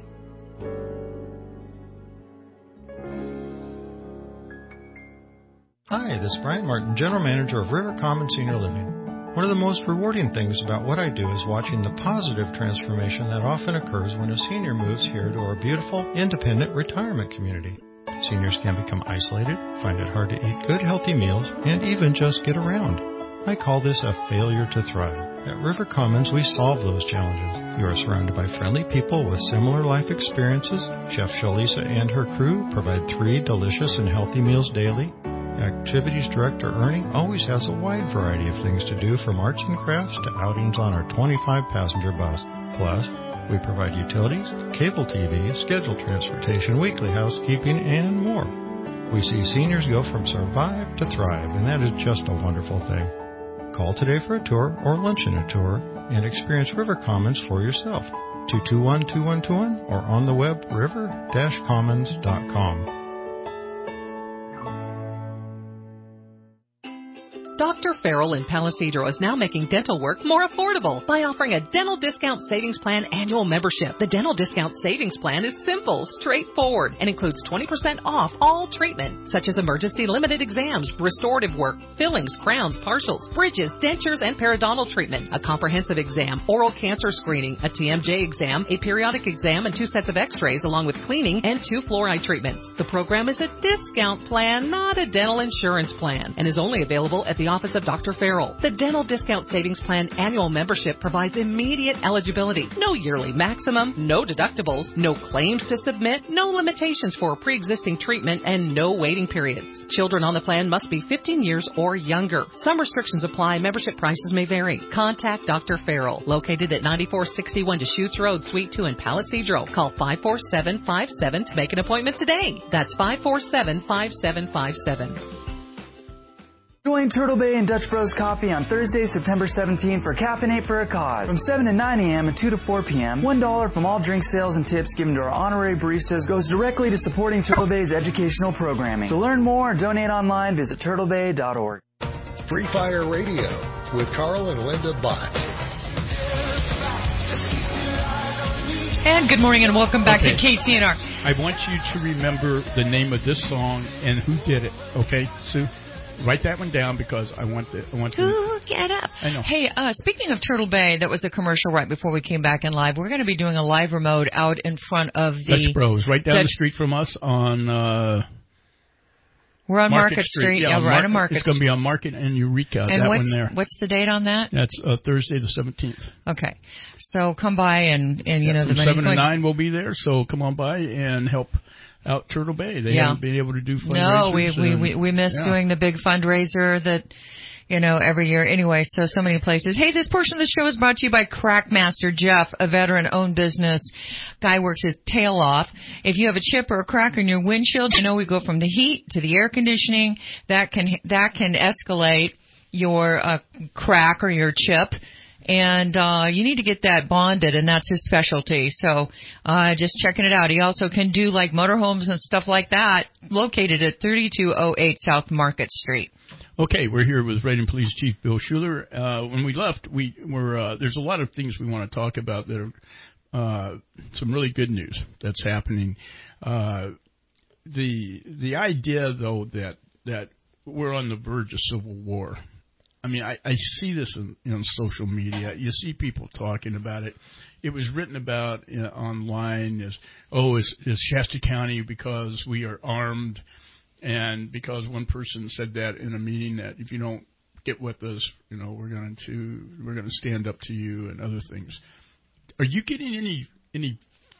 Hi, this is Brian Martin, General Manager of River Common Senior Living. One of the most rewarding things about what I do is watching the positive transformation that often occurs when a senior moves here to our beautiful, independent retirement community. Seniors can become isolated, find it hard to eat good, healthy meals, and even just get around. I call this a failure to thrive. At River Commons, we solve those challenges. You are surrounded by friendly people with similar life experiences. Chef Shalisa and her crew provide three delicious and healthy meals daily. Activities Director Ernie always has a wide variety of things to do, from arts and crafts to outings on our twenty-five passenger bus. Plus, we provide utilities, cable T V, scheduled transportation, weekly housekeeping, and more. We see seniors go from survive to thrive, and that is just a wonderful thing. Call today for a tour or lunch in a tour and experience River Commons for yourself. two two one, two one two one or on the web river dash commons dot com. Doctor Farrell in Palisadro is now making dental work more affordable by offering a dental discount savings plan annual membership. The dental discount savings plan is simple, straightforward, and includes twenty percent off all treatment, such as emergency limited exams, restorative work, fillings, crowns, partials, bridges, dentures, and periodontal treatment, a comprehensive exam, oral cancer screening, a T M J exam, a periodic exam, and two sets of x-rays, along with cleaning and two fluoride treatments. The program is a discount plan, not a dental insurance plan, and is only available at the the office of Doctor Farrell. The Dental Discount Savings Plan annual membership provides immediate eligibility. No yearly maximum, no deductibles, no claims to submit, no limitations for pre-existing treatment, and no waiting periods. Children on the plan must be fifteen years or younger. Some restrictions apply. Membership prices may vary. Contact Doctor Farrell, located at ninety-four sixty-one Deschutes Road, Suite two in Palisadro. Call five four seven five seven to make an appointment today. That's five four seven five seven five seven. Join Turtle Bay and Dutch Bros Coffee on Thursday, September seventeenth for Caffeinate for a Cause. From seven to nine a.m. and two to four p.m., one dollar from all drink sales and tips given to our honorary baristas goes directly to supporting Turtle Bay's educational programming. To learn more or donate online, visit turtle bay dot org. Free Fire Radio with Carl and Linda Bott. And good morning and welcome back okay. to K C N R. I want you to remember the name of this song and who did it, okay, Sue? Write that one down because I want the I want to Ooh, get up. I know. Hey, uh, speaking of Turtle Bay, that was a commercial right before we came back in live. We're going to be doing a live remote out in front of the Dutch Bros, right down Dutch... the street from us on uh We're on Market, Market Street. Street. Yeah, yeah on we're Market, on Market. It's going to be on Market and Eureka. And that what's, one there. What's the date on that? That's uh, Thursday the seventeenth. Okay, so come by and and you yeah, know from the seven to going... nine we'll be there. So come on by and help out Turtle Bay. They yeah. haven't been able to do fundraisers. No, we we and, we, we missed yeah. doing the big fundraiser that. You know, every year. Anyway, so, so many places. Hey, this portion of the show is brought to you by Crackmaster Jeff, a veteran-owned business. Guy works his tail off. If you have a chip or a crack in your windshield, you know we go from the heat to the air conditioning. That can, that can escalate your uh, crack or your chip. And uh you need to get that bonded, and that's his specialty. So uh just checking it out. He also can do like motorhomes and stuff like that, located at thirty-two oh eight South Market Street. Okay, we're here with Reading Police Chief Bill Schuler. Uh, when we left, we were uh, there's a lot of things we want to talk about that are uh, some really good news that's happening. Uh, the the idea, though, that that we're on the verge of civil war. I mean, I, I see this in, in social media. You see people talking about it. It was written about you know, online as, oh, is, is Shasta County because we are armed. And because one person said that in a meeting that if you don't get with us, you know, we're going to we're going to stand up to you and other things. Are you getting any any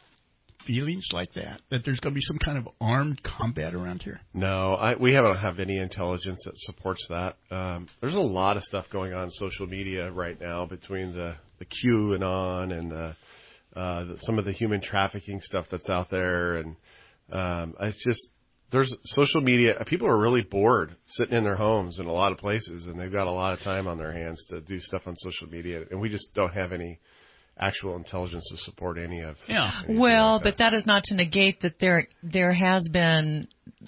feelings like that? That there's going to be some kind of armed combat around here? No, I, we haven't have any intelligence that supports that. Um, there's a lot of stuff going on social media right now between the the QAnon and the, uh, the, some of the human trafficking stuff that's out there, and um, it's just. There's social media. People are really bored sitting in their homes in a lot of places, and they've got a lot of time on their hands to do stuff on social media, and we just don't have any actual intelligence to support any of. Yeah. Well, like that. But that is not to negate that there there has been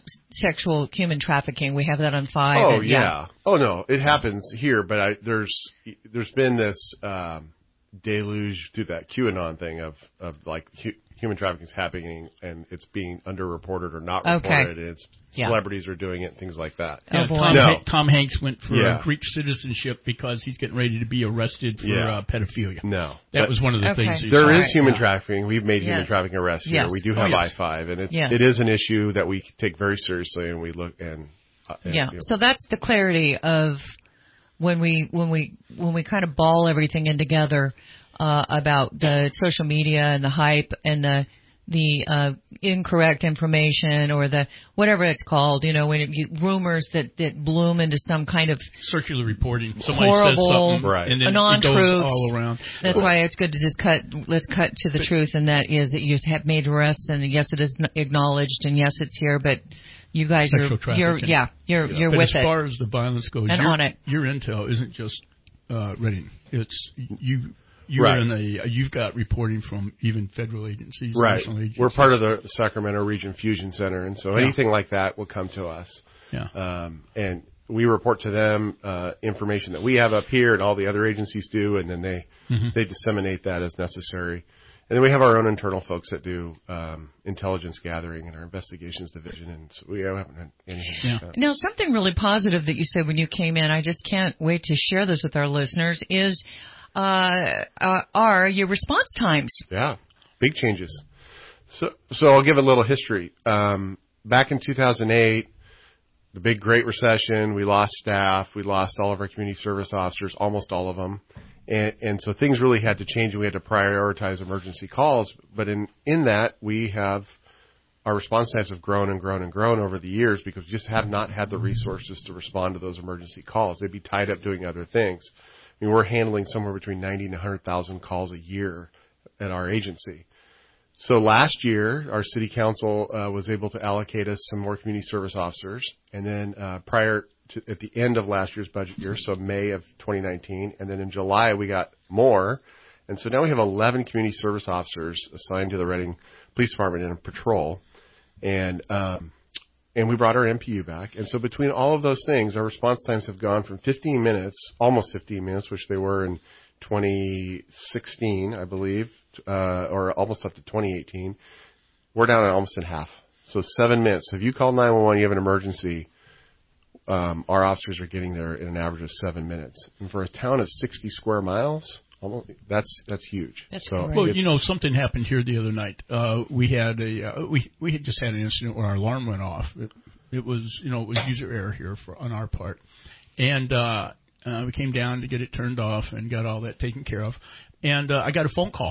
sexual human trafficking. We have that on five. Oh and, yeah. yeah. Oh no, it happens here, but I, there's there's been this um, deluge through that QAnon thing of of like. Hu- Human trafficking is happening, and it's being underreported or not reported, okay. and it's yeah. celebrities are doing it, things like that. Yeah, oh, Tom, no. ha- Tom Hanks went for yeah. uh, Greek citizenship because he's getting ready to be arrested for yeah. uh, pedophilia. No. That but was one of the okay. things. He there said. is right. human yeah. trafficking. We've made yes. human trafficking arrests here. Yes. We do have oh, yes. I five, and it's yes. it is an issue that we take very seriously, and we look and, uh, and yeah. You know. So that's the clarity of when we when we when we kind of ball everything in together uh, about the social media and the hype and the. the uh incorrect information or the whatever it's called, you know, when it, you, rumors that, that bloom into some kind of circular reporting. Somebody horrible, says something, right. and then non-truths. it goes all around. That's why it's good to just cut. Let's cut to the truth, and that is that you have made arrests, and yes, it is acknowledged, and yes, it's here, but you guys Sexual are, you're, yeah, you're, yeah. you're but with as it. As far as the violence goes, and your, on it. your intel isn't just uh, Reading. It's you. You're right. in a, you've got reporting from even federal agencies, right. national agencies. We're part of the Sacramento Region Fusion Center, and so yeah. anything like that will come to us. Yeah. Um, and we report to them uh, information that we have up here, and all the other agencies do, and then they mm-hmm. they disseminate that as necessary. And then we have our own internal folks that do um, intelligence gathering in our investigations division, and so we haven't had anything yeah. like that. Now, something really positive that you said when you came in, I just can't wait to share this with our listeners, is uh, uh, are your response times. Yeah, big changes. So, so I'll give a little history. Um, back in two thousand eight, the big Great Recession. We lost staff. We lost all of our community service officers, almost all of them. And, and so things really had to change, and we had to prioritize emergency calls. But in, in that, we have our response times have grown and grown and grown over the years because we just have not had the resources to respond to those emergency calls. They'd be tied up doing other things. I mean, we're handling somewhere between ninety and one hundred thousand calls a year at our agency. So last year, our city council uh, was able to allocate us some more community service officers. And then uh, prior to, at the end of last year's budget year, so May of twenty nineteen, and then in July we got more. And so now we have eleven community service officers assigned to the Reading Police Department in a patrol. And um, and we brought our M P U back. And so between all of those things, our response times have gone from fifteen minutes, almost fifteen minutes, which they were in twenty sixteen, I believe, uh, or almost up to twenty eighteen. We're down at almost in half. So seven minutes. So if you call nine one one, you have an emergency, um, our officers are getting there in an average of seven minutes. And for a town of sixty square miles, almost, that's that's huge. That's so great. Well, you know, something happened here the other night. Uh, we had a uh, we we had just had an incident where our alarm went off. It, it was you know it was user error here for on our part, and uh, uh, we came down to get it turned off and got all that taken care of. And uh, I got a phone call,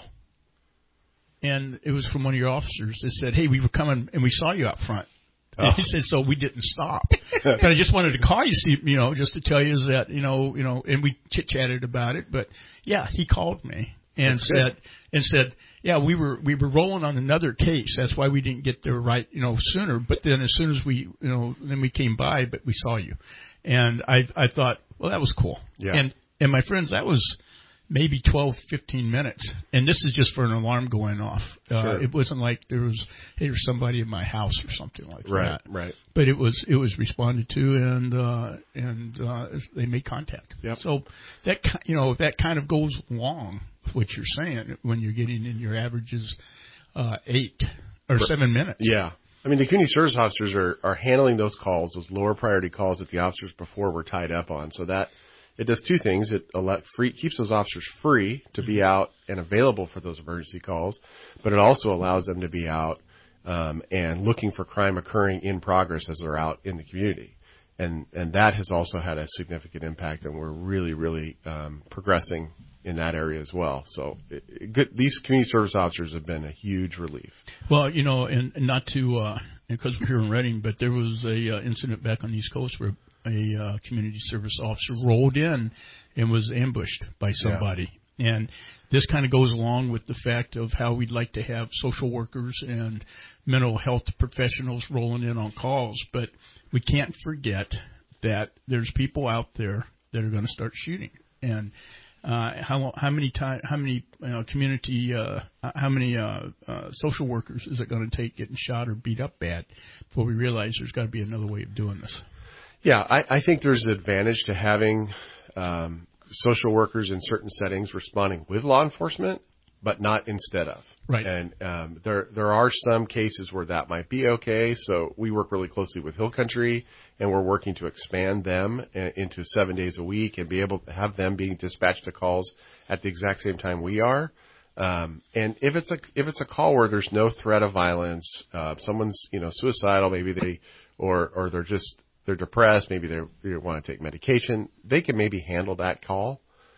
and it was from one of your officers. They said, "Hey, we were coming and we saw you out front." Oh. He said, so we didn't stop. But I just wanted to call you, see, you know, just to tell you that, you know, you know, and we chit-chatted about it. But, yeah, he called me and That's said, good. and said, yeah, we were we were rolling on another case. That's why we didn't get there right, you know, sooner. But then as soon as we, you know, then we came by, but we saw you. And I I thought, well, that was cool. Yeah. And, and my friends, that was maybe twelve, fifteen minutes. And this is just for an alarm going off. Uh, Sure. It wasn't like there was, hey, there's somebody in my house or something like Right, that. right. But it was it was responded to, and uh, and uh, they made contact. Yep. So that ki- you know that kind of goes along with what you're saying when you're getting in your averages uh, eight or Right. seven minutes. Yeah. I mean, the community service officers are, are handling those calls, those lower priority calls that the officers before were tied up on. So that it does two things. It ele- free, keeps those officers free to be out and available for those emergency calls, but it also allows them to be out um, and looking for crime occurring in progress as they're out in the community. And and that has also had a significant impact, and we're really, really um, progressing in that area as well. So it, it, good, these community service officers have been a huge relief. Well, you know, and, and not to uh, because we're here in Reading, but there was a uh, incident back on the East Coast where a uh, community service officer rolled in and was ambushed by somebody. Yeah. And this kind of goes along with the fact of how we'd like to have social workers and mental health professionals rolling in on calls. But we can't forget that there's people out there that are going to start shooting. And uh, how how many time how many uh, community uh, how many uh, uh, social workers is it going to take getting shot or beat up bad before we realize there's got to be another way of doing this? Yeah, I, I think there's an advantage to having um, social workers in certain settings responding with law enforcement, but not instead of. Right. And um, there there are some cases where that might be okay. So we work really closely with Hill Country, and we're working to expand them into seven days a week and be able to have them being dispatched to calls at the exact same time we are. Um, and if it's a if it's a call where there's no threat of violence, uh, someone's you know suicidal, maybe they or or they're just they're depressed, maybe they they want to take medication, they can maybe handle that call.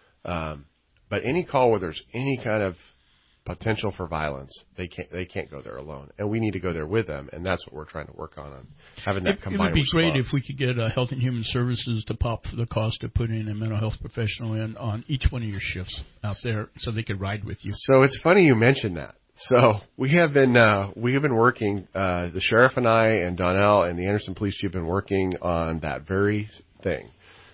Um, but any call where there's any kind of potential for violence, they can't they can't go there alone, and we need to go there with them, and that's what we're trying to work on, on having that it, combined It would be response. great if we could get uh, Health and Human Services to pop for the cost of putting a mental health professional in on each one of your shifts out there, so they could ride with you. So it's funny you mentioned that. So we have been uh, we have been working. Uh, the sheriff and I and Donnell and the Anderson Police Chief have been working on that very thing.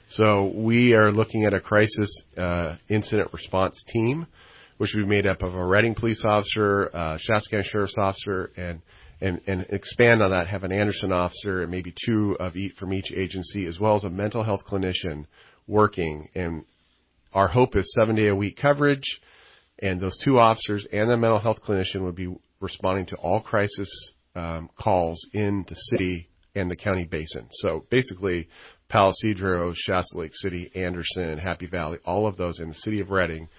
So we are looking at a crisis uh, incident response team, which will be made up of a Reading police officer, uh, Shasta County Sheriff's officer, and, and, and expand on that, have an Anderson officer and maybe two of each from each agency, as well as a mental health clinician working. And our hope is seven day a week coverage, and those two officers and the mental health clinician would be responding to all crisis um, calls in the city and the county basin. So basically, Palo Cedro, Shasta Lake City, Anderson, Happy Valley, all of those in the city of Reading.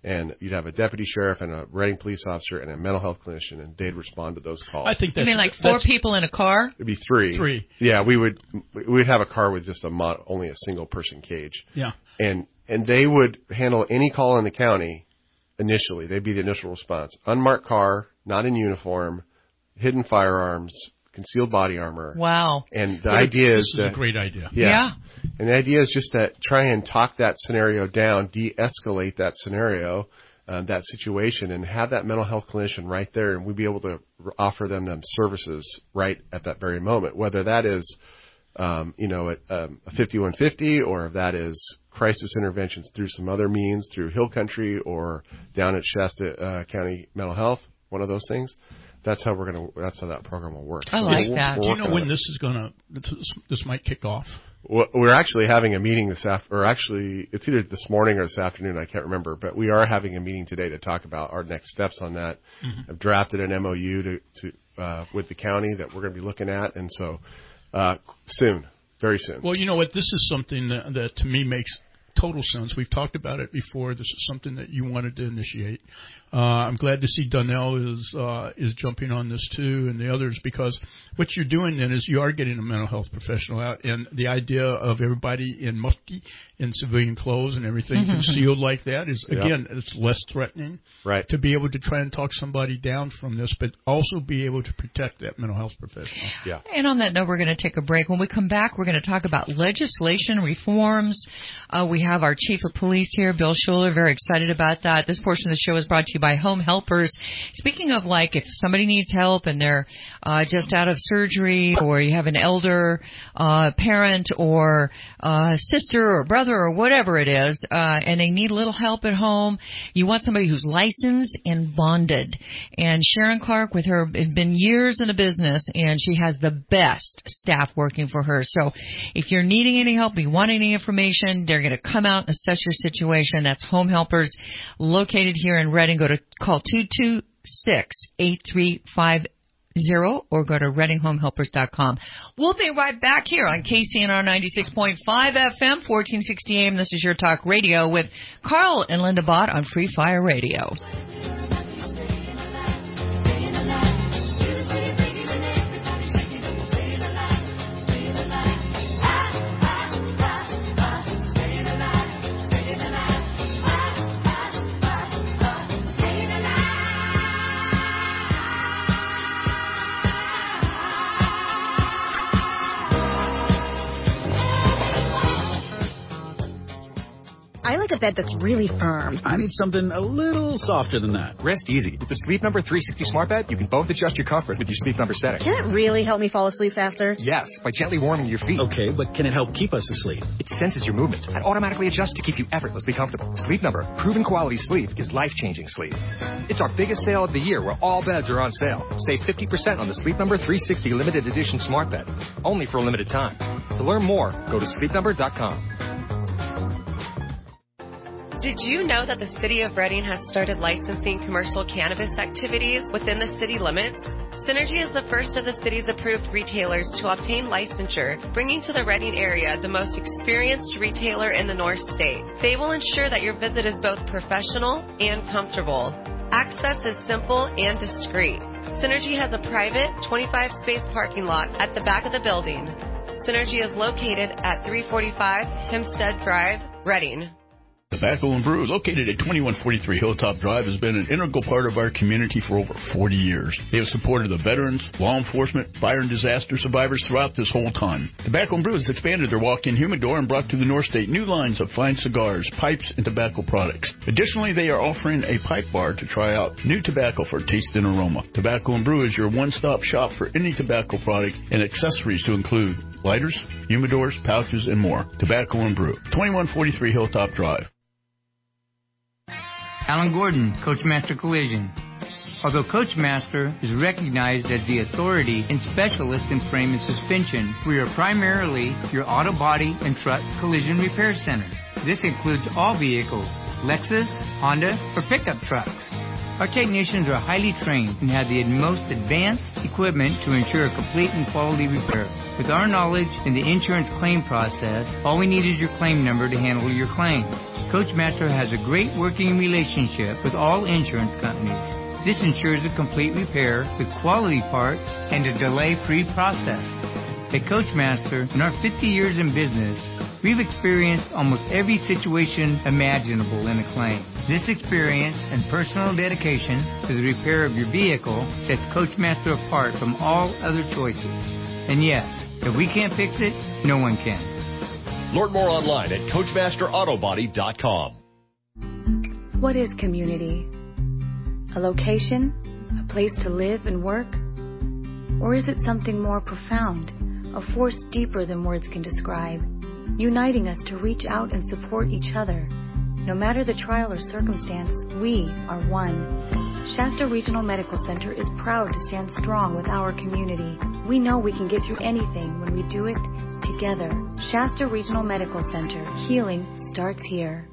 And you'd have a deputy sheriff and a Reading police officer and a mental health clinician, and they'd respond to those calls. I think that's, you mean like four people in a car? It'd be three. Three. Yeah, we would we'd have a car with just a mod, only a single person cage. Yeah. And and they would handle any call in the county initially. They'd be the initial response. Unmarked car, not in uniform, hidden firearms, concealed body armor. Wow. And the What idea a, is this that is a great idea. Yeah. yeah. And the idea is just to try and talk that scenario down, de-escalate that scenario, um, that situation, and have that mental health clinician right there, and we'd be able to offer them them services right at that very moment, whether that is, um, you know, a, um, a fifty-one fifty, or if that is crisis interventions through some other means, through Hill Country or down at Shasta uh, County Mental Health, one of those things. That's how we're gonna. That's how that program will work. I so like we're, that. We're Do you know when it. this is gonna this, this might kick off? Well, we're actually having a meeting this after, or actually, it's either this morning or this afternoon. I can't remember, but we are having a meeting today to talk about our next steps on that. Mm-hmm. I've drafted an M O U to, to uh, with the county that we're going to be looking at, and so uh, soon, very soon. Well, you know what? This is something that, that to me makes total sense. We've talked about it before. This is something that you wanted to initiate. Uh, I'm glad to see Donnell is uh, is jumping on this too, and the others, because what you're doing then is you are getting a mental health professional out, and the idea of everybody in mufti, in civilian clothes and everything mm-hmm. concealed like that is, again, yep. it's less threatening. Right. To be able to try and talk somebody down from this, but also be able to protect that mental health professional. Yeah. And on that note, we're going to take a break. When we come back, we're going to talk about legislation reforms. Uh, we have our chief of police here, Bill Schuler, very excited about that. This portion of the show is brought to you by Home Helpers. Speaking of, like, if somebody needs help and they're uh, just out of surgery, or you have an elder uh, parent or uh, sister or brother or whatever it is, uh, and they need a little help at home, you want somebody who's licensed and bonded. And Sharon Clark, with her, has been years in the business, and she has the best staff working for her. So if you're needing any help, you want any information, they're going to come out and assess your situation. That's Home Helpers, located here in Reading. Go to call two two six, eight three five zero or go to reading home helpers dot com. We'll be right back here on K C N R ninety-six point five F M, fourteen sixty A M. This is Your Talk Radio with Carl and Linda Bott on Free Fire Radio. I like a bed that's really firm. I need something a little softer than that. Rest easy. With the Sleep Number three sixty Smart Bed, you can both adjust your comfort with your Sleep Number setting. Can it really help me fall asleep faster? Yes, by gently warming your feet. Okay, but can it help keep us asleep? It senses your movements and automatically adjusts to keep you effortlessly comfortable. Sleep Number, proven quality sleep is life-changing sleep. It's our biggest sale of the year, where all beds are on sale. Save fifty percent on the Sleep Number three sixty Limited Edition Smart Bed, only for a limited time. To learn more, go to sleep number dot com. Did you know that the City of Reading has started licensing commercial cannabis activities within the city limits? Synergy is the first of the city's approved retailers to obtain licensure, bringing to the Reading area the most experienced retailer in the North State. They will ensure that your visit is both professional and comfortable. Access is simple and discreet. Synergy has a private twenty-five space parking lot at the back of the building. Synergy is located at three forty-five Hempstead Drive, Reading. Tobacco and Brew, located at twenty-one forty-three Hilltop Drive, has been an integral part of our community for over forty years. They have supported the veterans, law enforcement, fire and disaster survivors throughout this whole time. Tobacco and Brew has expanded their walk-in humidor and brought to the North State new lines of fine cigars, pipes, and tobacco products. Additionally, they are offering a pipe bar to try out new tobacco for taste and aroma. Tobacco and Brew is your one-stop shop for any tobacco product and accessories to include lighters, humidors, pouches, and more. Tobacco and Brew, twenty-one forty-three Hilltop Drive. Alan Gordon, Coachmaster Collision. Although Coachmaster is recognized as the authority and specialist in frame and suspension, we are primarily your auto body and truck collision repair center. This includes all vehicles, Lexus, Honda, or pickup trucks. Our technicians are highly trained and have the most advanced equipment to ensure a complete and quality repair. With our knowledge in the insurance claim process, all we need is your claim number to handle your claim. Coachmaster has a great working relationship with all insurance companies. This ensures a complete repair with quality parts and a delay-free process. At Coachmaster, in our fifty years in business, we've experienced almost every situation imaginable in a claim. This experience and personal dedication to the repair of your vehicle sets Coachmaster apart from all other choices. And yes, if we can't fix it, no one can. Learn more online at Coachmaster Auto Body dot com. What is community? A location? A place to live and work? Or is it something more profound? A force deeper than words can describe, uniting us to reach out and support each other. No matter the trial or circumstance, we are one. Shasta Regional Medical Center is proud to stand strong with our community. We know we can get through anything when we do it together. Shasta Regional Medical Center. Healing starts here.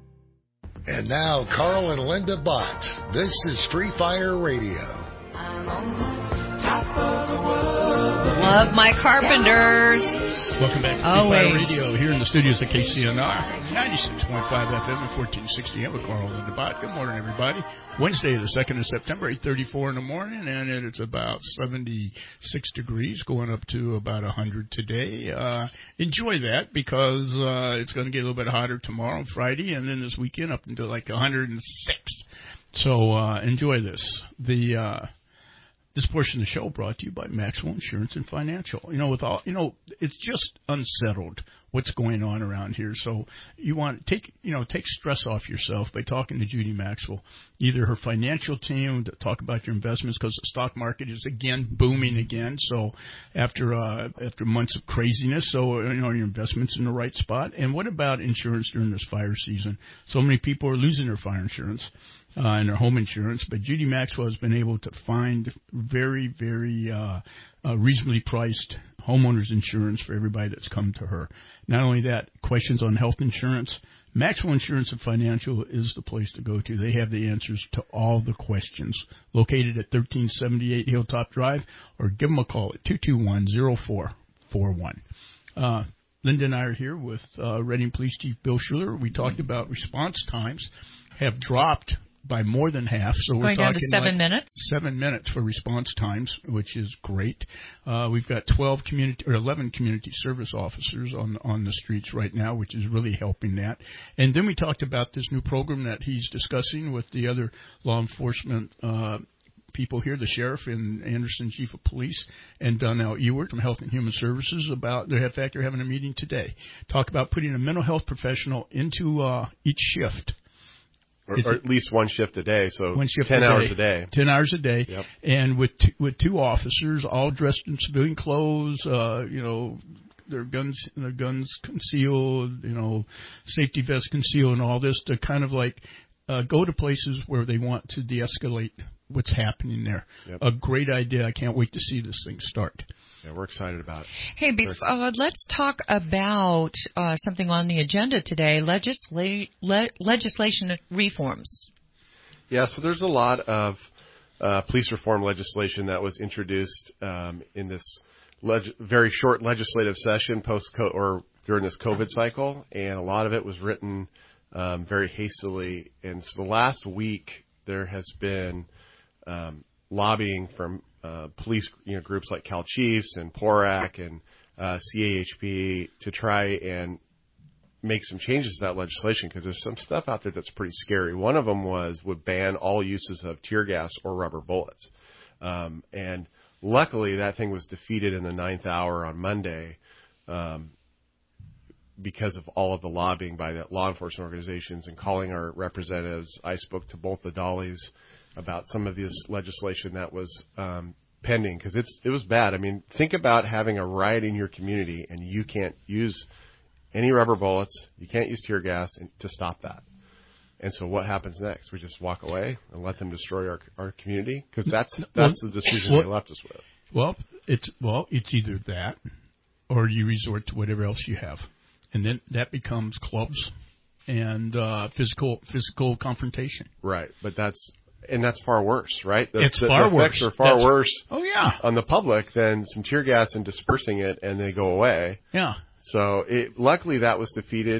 And now, Carl and Linda Bott. This is Free Fire Radio. I'm on the top of the world. Love my Carpenters. Welcome back to Free Fire Radio here in the studios of K C N R, ninety-six point five F M and fourteen sixty A M with Carl and Bott. Good morning, everybody. Wednesday, the second of September, eight thirty-four in the morning, and it's about seventy-six degrees, going up to about one hundred today. Uh, enjoy that because uh, it's going to get a little bit hotter tomorrow, Friday, and then this weekend up into like one hundred six. So uh, enjoy this. The uh, This portion of the show brought to you by Maxwell Insurance and Financial. You know, with all you know, it's just unsettled what's going on around here. So you want to take you know take stress off yourself by talking to Judy Maxwell, either her financial team to talk about your investments because the stock market is again booming again. So after uh, after months of craziness, so you know your investments in the right spot. And what about insurance during this fire season? So many people are losing their fire insurance. Uh, and their home insurance, but Judy Maxwell has been able to find very, very uh, uh, reasonably priced homeowners insurance for everybody that's come to her. Not only that, questions on health insurance, Maxwell Insurance and Financial is the place to go to. They have the answers to all the questions. Located at thirteen seventy-eight Hilltop Drive, or give them a call at two two one, zero four four one. Uh, Linda and I are here with uh, Reading Police Chief Bill Schuler. We talked about response times have dropped by more than half, so we're going down talking to seven like minutes. Seven minutes for response times, which is great. Uh, we've got twelve community or eleven community service officers on on the streets right now, which is really helping that. And then we talked about this new program that he's discussing with the other law enforcement uh, people here, the sheriff and Anderson chief of police, and Donnell Ewert from Health and Human Services. About they're in fact they're having a meeting today. Talk about putting a mental health professional into uh, each shift. Or, or at least one shift a day, so one shift ten a hours day. a day. Ten hours a day, yep. And with two, with two officers, all dressed in civilian clothes, uh, you know, their guns their guns concealed, you know, safety vests concealed, and all this to kind of like uh, go to places where they want to de-escalate what's happening there. Yep. A great idea. I can't wait to see this thing start. Yeah, we're excited about it. Hey, bef- uh, let's talk about uh, something on the agenda today, legisla- le- legislation reforms. Yeah, so there's a lot of uh, police reform legislation that was introduced um, in this leg- very short legislative session post or during this COVID cycle, and a lot of it was written um, very hastily. And so the last week there has been um, lobbying from Uh, police you know, groups like Cal Chiefs and P O R A C and uh, C A H P to try and make some changes to that legislation because there's some stuff out there that's pretty scary. One of them was would ban all uses of tear gas or rubber bullets. Um, and luckily that thing was defeated in the ninth hour on Monday um, because of all of the lobbying by the law enforcement organizations and calling our representatives. I spoke to both the Dollies about some of this legislation that was um, pending because it's it was bad. I mean, think about having a riot in your community and you can't use any rubber bullets, you can't use tear gas and, to stop that. And so what happens next? We just walk away and let them destroy our our community because that's that's the decision well, they left us with. Well, it's well, it's either that or you resort to whatever else you have, and then that becomes clubs and uh, physical physical confrontation. Right, but that's. And that's far worse, right? The, it's the, far the effects worse. are far that's, worse oh, yeah. on the public than some tear gas and dispersing it and they go away. Yeah. So it, luckily that was defeated.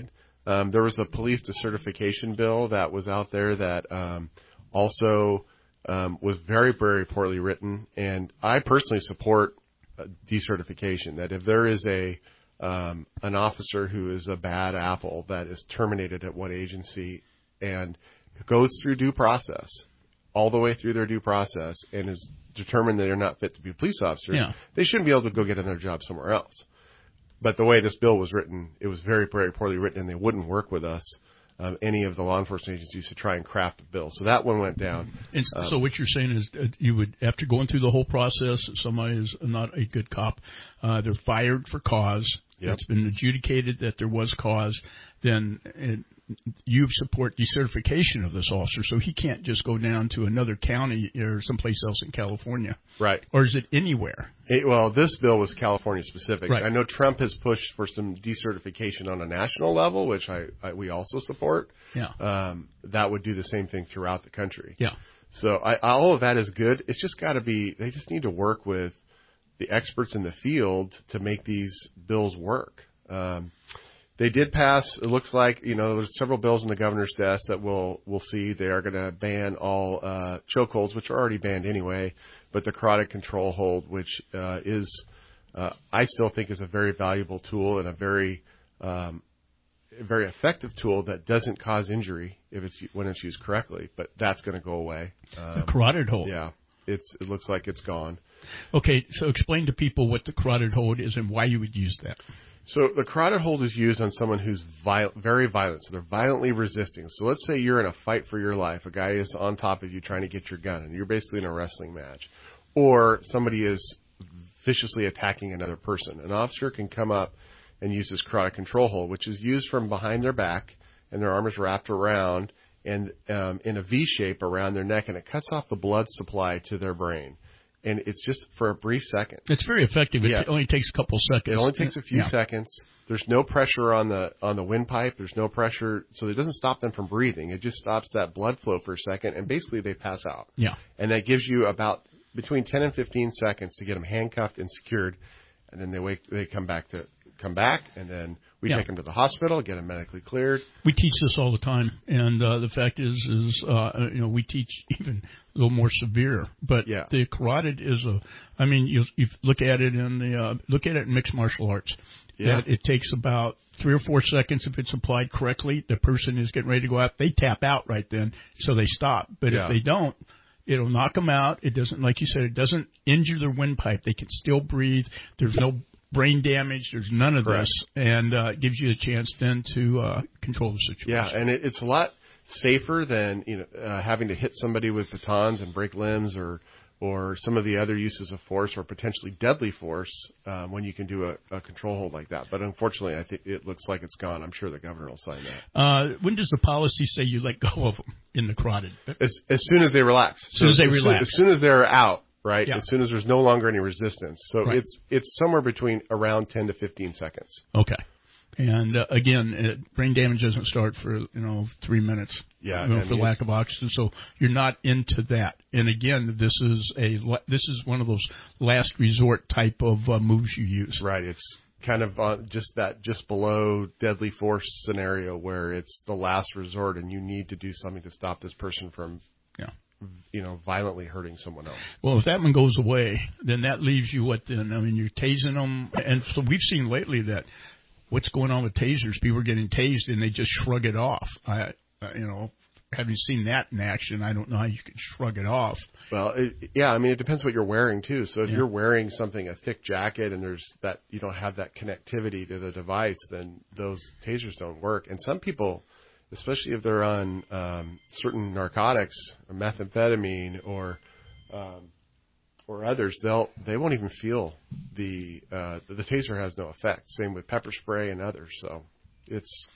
Um, there was a police decertification bill that was out there that um, also um, was very, very poorly written. And I personally support uh, decertification, that if there is a um, an officer who is a bad apple that is terminated at one agency and goes through due process, all the way through their due process, and is determined that they're not fit to be a police officer, yeah. they shouldn't be able to go get another job somewhere else. But the way this bill was written, it was very, very poorly written, and they wouldn't work with us, um, any of the law enforcement agencies, to try and craft a bill. So that one went down. And um, so what you're saying is that you would, after going through the whole process, if somebody is not a good cop, uh, they're fired for cause. Yep. It's been adjudicated that there was cause. Then it, you support decertification of this officer, so he can't just go down to another county or someplace else in California. Right. Or is it anywhere? It, well, this bill was California specific. Right. I know Trump has pushed for some decertification on a national level, which I, I we also support. Yeah. Um, that would do the same thing throughout the country. Yeah. So I, all of that is good. It's just got to be, they just need to work with the experts in the field to make these bills work. Um, They did pass, it looks like, you know, there's several bills on the governor's desk that we'll, we'll see. They are going to ban all uh, chokeholds, which are already banned anyway, but the carotid control hold, which uh, is, uh, I still think is a very valuable tool and a very, um, very effective tool that doesn't cause injury if it's when it's used correctly, but that's going to go away. Um, the carotid hold. Yeah, it's it looks like it's gone. Okay, so explain to people what the carotid hold is and why you would use that. So the carotid hold is used on someone who's viol- very violent. So they're violently resisting. So let's say you're in a fight for your life. A guy is on top of you trying to get your gun, and you're basically in a wrestling match. Or somebody is viciously attacking another person. An officer can come up and use this carotid control hold, which is used from behind their back, and their arm is wrapped around and um, in a V shape around their neck, and it cuts off the blood supply to their brain. And it's just for a brief second. It's very effective. It yeah. only takes a couple seconds. It only takes a few yeah. seconds. There's no pressure on the on the windpipe. There's no pressure, so it doesn't stop them from breathing. It just stops that blood flow for a second, and basically they pass out. Yeah. And that gives you about between ten and fifteen seconds to get them handcuffed and secured, and then they wake. They come back to come back, and then we yeah. take them to the hospital, get them medically cleared. We teach this all the time, and uh, the fact is, is uh, you know, we teach even a little more severe. But yeah. the carotid is a. I mean, you, you look at it in the uh, look at it in mixed martial arts. Yeah. That it takes about three or four seconds if it's applied correctly. The person is getting ready to go out. They tap out right then, so they stop. But yeah. if they don't, it'll knock them out. It doesn't, like you said, it doesn't injure their windpipe. They can still breathe. There's no brain damage. There's none of Correct. this, and uh, it gives you a chance then to uh, control the situation. Yeah, and it, it's a lot safer than you know uh, having to hit somebody with batons and break limbs, or or some of the other uses of force, or potentially deadly force um, when you can do a, a control hold like that. But unfortunately, I think it looks like it's gone. I'm sure the governor will sign that. Uh, when does the policy say you let go of them in the carotid? As, as soon as they relax. As soon as so they as relax. Soon, as soon as they're out. Right, yeah. as soon as there's no longer any resistance. So right. it's it's somewhere between around ten to fifteen seconds. Okay, and uh, again, uh, brain damage doesn't start for you know three minutes. Yeah, you know, for lack of oxygen. So you're not into that. And again, this is a this is one of those last resort type of uh, moves you use. Right. It's kind of uh, just that just below deadly force scenario where it's the last resort, and you need to do something to stop this person from. Yeah. You know, violently hurting someone else. Well, if that one goes away, then that leaves you what then? I mean, you're tasing them. And so we've seen lately that what's going on with tasers, people are getting tased and they just shrug it off. I, you know, having seen that in action, I don't know how you can shrug it off. Well, it, yeah, I mean, it depends what you're wearing too. So if yeah. you're wearing something, a thick jacket, and there's that, you don't have that connectivity to the device, then those tasers don't work. And some people, especially if they're on um, certain narcotics, or methamphetamine, or um, or others, they'll they won't even feel the uh, the taser has no effect. Same with pepper spray and others. So it's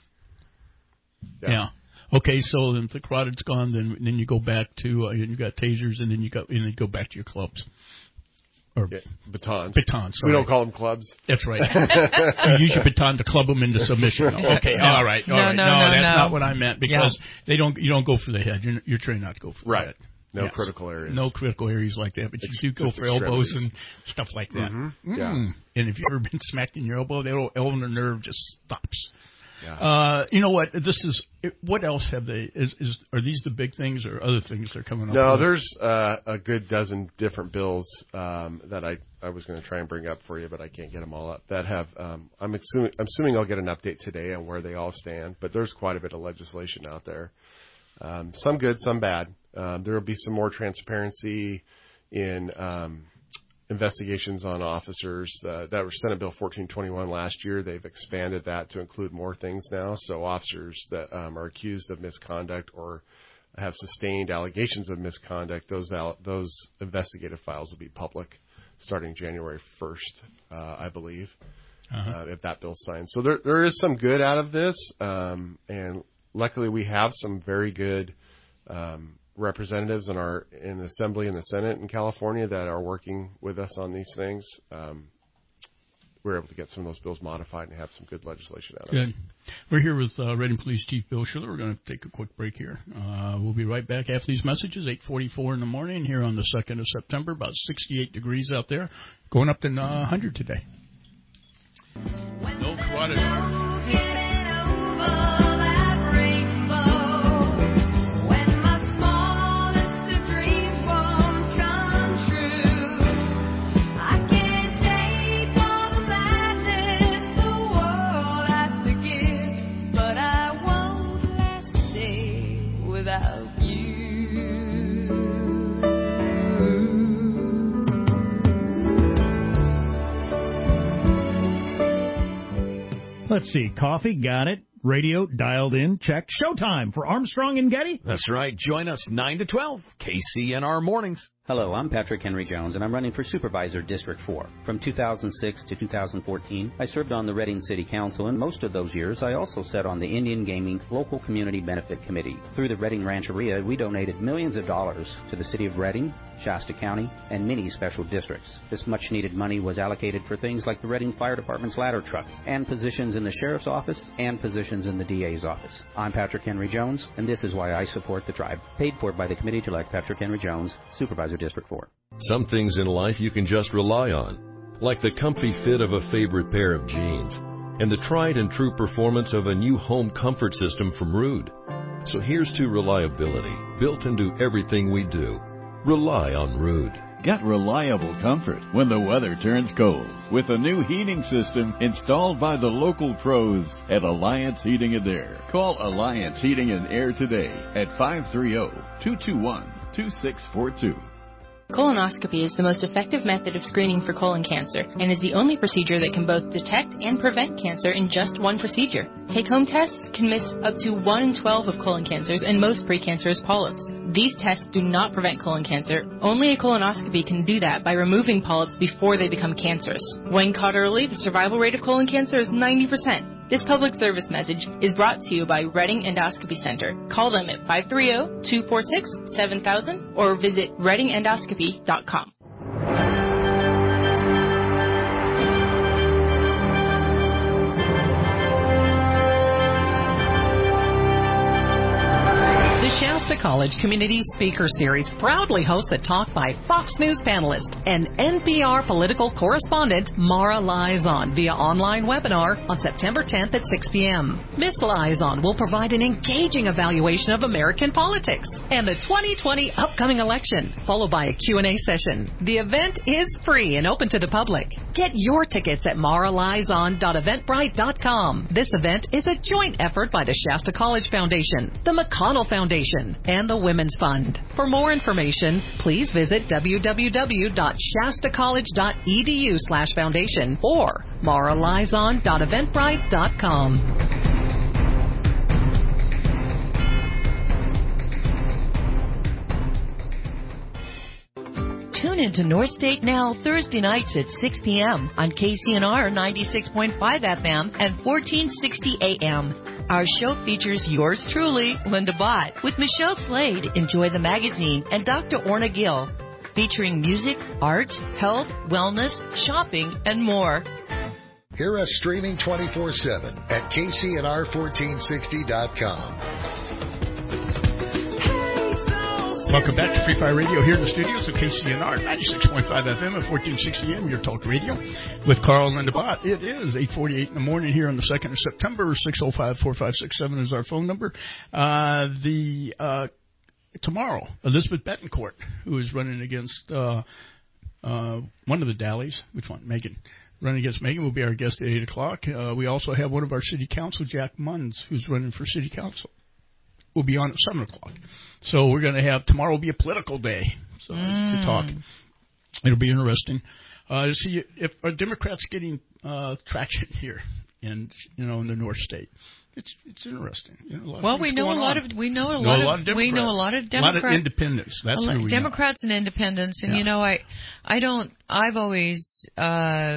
yeah. yeah. Okay, so if the carotid's gone, then then you go back to uh, you got tasers, and then you go and then you go back to your clubs. Or yeah, batons. Batons. We right. don't call them clubs. That's right. You use your baton to club them into submission. Okay. No. All right. All no, right. No, no, no, that's no. not what I meant because yeah. they don't. You don't go for the head. You're, you're trained not to go for right. the head. No yes. critical areas. No critical areas like that. But it's you do go for elbows and stuff like that. Mm-hmm. Mm. Yeah. And if you've ever been smacked in your elbow, the elbow nerve just stops. Yeah. Uh, you know what? This is what else have they? Is, is are these the big things or other things they're coming up? No, with? there's uh, a good dozen different bills um, that I, I was going to try and bring up for you, but I can't get them all up. That have um, I'm assuming I'm assuming I'll get an update today on where they all stand. But there's quite a bit of legislation out there. Um, some good, some bad. Um, there will be some more transparency in um, investigations on officers. Uh, that was Senate Bill fourteen twenty-one last year. They've expanded that to include more things now. So officers that um, are accused of misconduct or have sustained allegations of misconduct, those those investigative files will be public starting January first, uh, I believe, uh-huh. uh, if that bill's signed. So there there is some good out of this, um, and luckily we have some very good um, representatives in our in the Assembly and the Senate in California that are working with us on these things. Um, we're able to get some of those bills modified and have some good legislation out of good. it. We're here with uh, Reading Police Chief Bill Schiller. We're going to take a quick break here. Uh, we'll be right back after these messages, eight forty-four in the morning here on the second of September, about sixty-eight degrees out there, going up to uh, one hundred today. No quantity. Let's see. Coffee, got it. Radio, dialed in, check. Showtime for Armstrong and Getty. That's right. Join us nine to twelve, K C N R Mornings. Hello, I'm Patrick Henry Jones, and I'm running for Supervisor District four. From two thousand six to two thousand fourteen, I served on the Reading City Council, and most of those years I also sat on the Indian Gaming Local Community Benefit Committee. Through the Reading Rancheria, we donated millions of dollars to the City of Reading, Shasta County, and many special districts. This much-needed money was allocated for things like the Reading Fire Department's ladder truck, and positions in the Sheriff's Office, and positions in the D A's office. I'm Patrick Henry Jones, and this is why I support the tribe. Paid for by the Committee to elect Patrick Henry Jones, Supervisor District four. Some things in life you can just rely on, like the comfy fit of a favorite pair of jeans and the tried and true performance of a new home comfort system from Ruud. So here's to reliability, built into everything we do. Rely on Ruud. Get reliable comfort when the weather turns cold with a new heating system installed by the local pros at Alliance Heating and Air. Call Alliance Heating and Air today at five three zero, two two one, two six four two. Colonoscopy is the most effective method of screening for colon cancer and is the only procedure that can both detect and prevent cancer in just one procedure. Take-home tests can miss up to one in twelve of colon cancers and most precancerous polyps. These tests do not prevent colon cancer. Only a colonoscopy can do that by removing polyps before they become cancerous. When caught early, the survival rate of colon cancer is ninety percent. This public service message is brought to you by Reading Endoscopy Center. Call them at five three zero, two four six, seven thousand or visit reading endoscopy dot com. The Shasta College Community Speaker Series proudly hosts a talk by Fox News panelist and N P R political correspondent Mara Liaison via online webinar on September tenth at six p.m. Miss Liaison will provide an engaging evaluation of American politics and the twenty twenty upcoming election, followed by a Q and A session. The event is free and open to the public. Get your tickets at mara liaison dot eventbrite dot com. This event is a joint effort by the Shasta College Foundation, the McConnell Foundation, and the Women's Fund. For more information, please visit w w w dot shasta college dot e d u slash foundation or mara liaison dot eventbrite dot com. Tune into North State Now Thursday nights at six p.m. on K C N R ninety-six point five F M and fourteen sixty A M. Our show features yours truly, Linda Bott, with Michelle Slade, Enjoy the Magazine, and Doctor Orna Gill, featuring music, art, health, wellness, shopping, and more. Hear us streaming twenty-four seven at K C N R fourteen sixty dot com. Welcome back to Free Fire Radio here in the studios of K C N R, ninety-six point five F M and fourteen sixty A M, your talk radio, with Carl and Linda Bott. It is eight forty-eight in the morning here on the second of September. six oh five, four five six seven is our phone number. Uh, the uh, tomorrow, Elizabeth Betancourt, who is running against uh, uh, one of the Dallies. Which one? Megan. Running against Megan will be our guest at eight o'clock. Uh, we also have one of our city council, Jack Munns, who's running for city council. We'll be on at seven o'clock. So we're going to have, tomorrow will be a political day so mm. to talk. It'll be interesting uh, to see if are Democrats getting uh, traction here in, you know, in the North State. It's it's interesting. You know, a lot well, of we know a lot on. of we know a, know lot, a lot of, of we know a lot of Democrats, a lot of independents. That's lot, who we Democrats know. and independents, and yeah. you know, I I don't. I've always uh,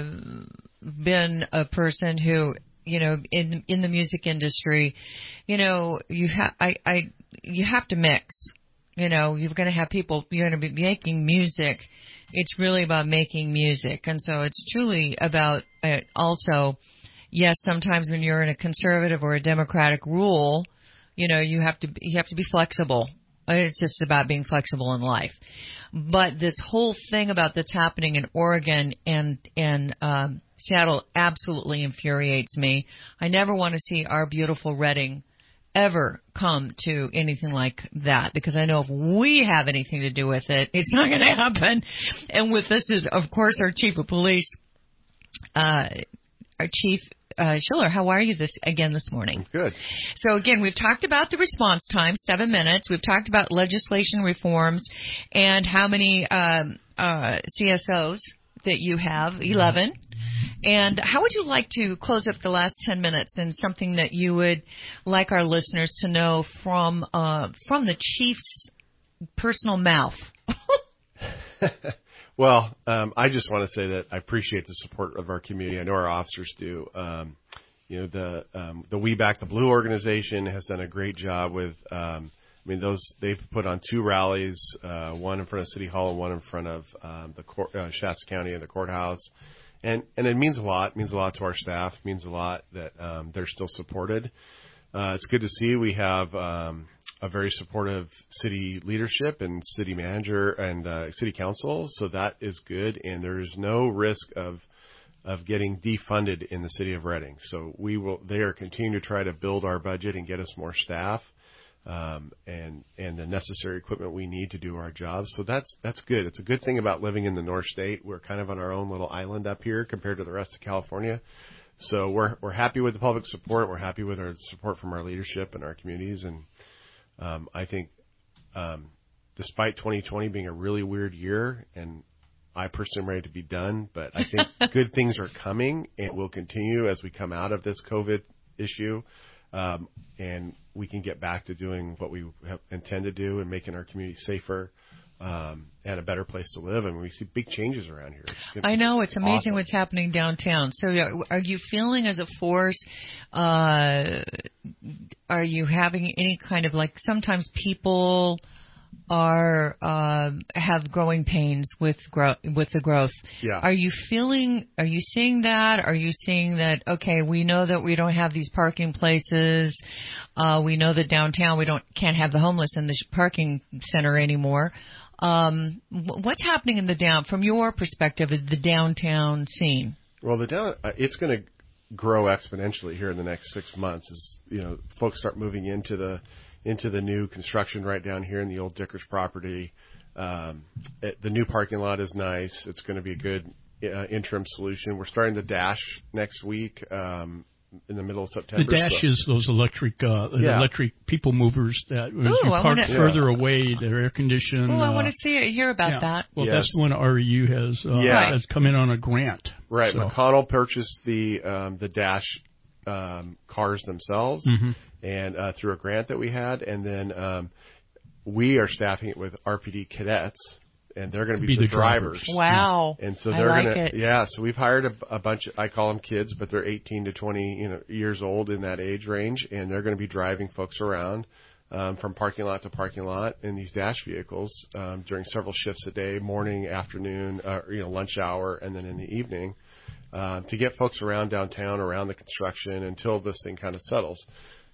been a person who, you know, in in the music industry, you know, you have I I you have to mix. You know, you're going to have people. You're going to be making music. It's really about making music, and so it's truly about uh, also. Yes, sometimes when you're in a conservative or a democratic rule, you know, you have to you have to be flexible. It's just about being flexible in life. But this whole thing about that's happening in Oregon and and um, Seattle absolutely infuriates me. I never want to see our beautiful Redding ever come to anything like that, because I know if we have anything to do with it, it's not going to happen. And with this is, of course, our chief of police, uh, our chief. Uh, Schiller, how are you this again this morning? Good. So again, we've talked about the response time, seven minutes. We've talked about legislation reforms and how many um, uh, C S Os that you have, eleven. And how would you like to close up the last ten minutes and something that you would like our listeners to know from uh, from the chief's personal mouth? Well, um, I just want to say that I appreciate the support of our community. I know our officers do. Um, you know, the um, the We Back the Blue organization has done a great job with. Um, I mean, those they've put on two rallies, uh, one in front of City Hall and one in front of um, the court, uh, Shasta County and the courthouse, and and it means a lot. It means a lot to our staff. It means a lot that um, they're still supported. Uh, it's good to see we have um, a very supportive city leadership and city manager and uh, city council. So that is good. And there's no risk of of getting defunded in the city of Redding. So we will, they are continuing to try to build our budget and get us more staff um, and and the necessary equipment we need to do our jobs. So that's that's good. It's a good thing about living in the North State. We're kind of on our own little island up here compared to the rest of California. So we're we're happy with the public support. We're happy with our support from our leadership and our communities. And um, I think um, despite twenty twenty being a really weird year, and I personally am ready to be done, but I think good things are coming and will continue as we come out of this COVID issue. Um, and we can get back to doing what we have intend to do and making our community safer um, and a better place to live. And we see big changes around here. It's I know. It's amazing awesome. What's happening downtown. So are you feeling as a force, uh, are you having any kind of, like, sometimes people are uh, have growing pains with grow- with the growth. Yeah. Are you feeling, are you seeing that? Are you seeing that, okay, we know that we don't have these parking places. Uh, we know that downtown we don't can't have the homeless in the parking center anymore. Um, what's happening in the down, from your perspective, is the downtown scene? Well, the down, uh, it's going to grow exponentially here in the next six months as, you know, folks start moving into the into the new construction right down here in the old Dickers property. Um, it, the new parking lot is nice. It's going to be a good uh, interim solution. We're starting the Dash next week um, in the middle of September. The Dash so. is those electric uh, yeah. electric people movers that Ooh, you I park wanna, further yeah. away, they're air conditioned. Oh, I uh, want to see it, hear about yeah. that. Well, yes. that's one R E U has, uh, yeah. has come in on a grant. Right. So. McConnell purchased the um, the Dash um, cars themselves. Mm-hmm. And uh, through a grant that we had, and then um, we are staffing it with R P D cadets, and they're going to be, be the, the drivers. drivers. Wow! And so I they're like going it. to, yeah. So we've hired a, a bunch. Of, I call them kids, but they're eighteen to twenty, you know, years old in that age range, and they're going to be driving folks around um, from parking lot to parking lot in these Dash vehicles um, during several shifts a day, morning, afternoon, uh, you know, lunch hour, and then in the evening. Uh, to get folks around downtown, around the construction until this thing kind of settles.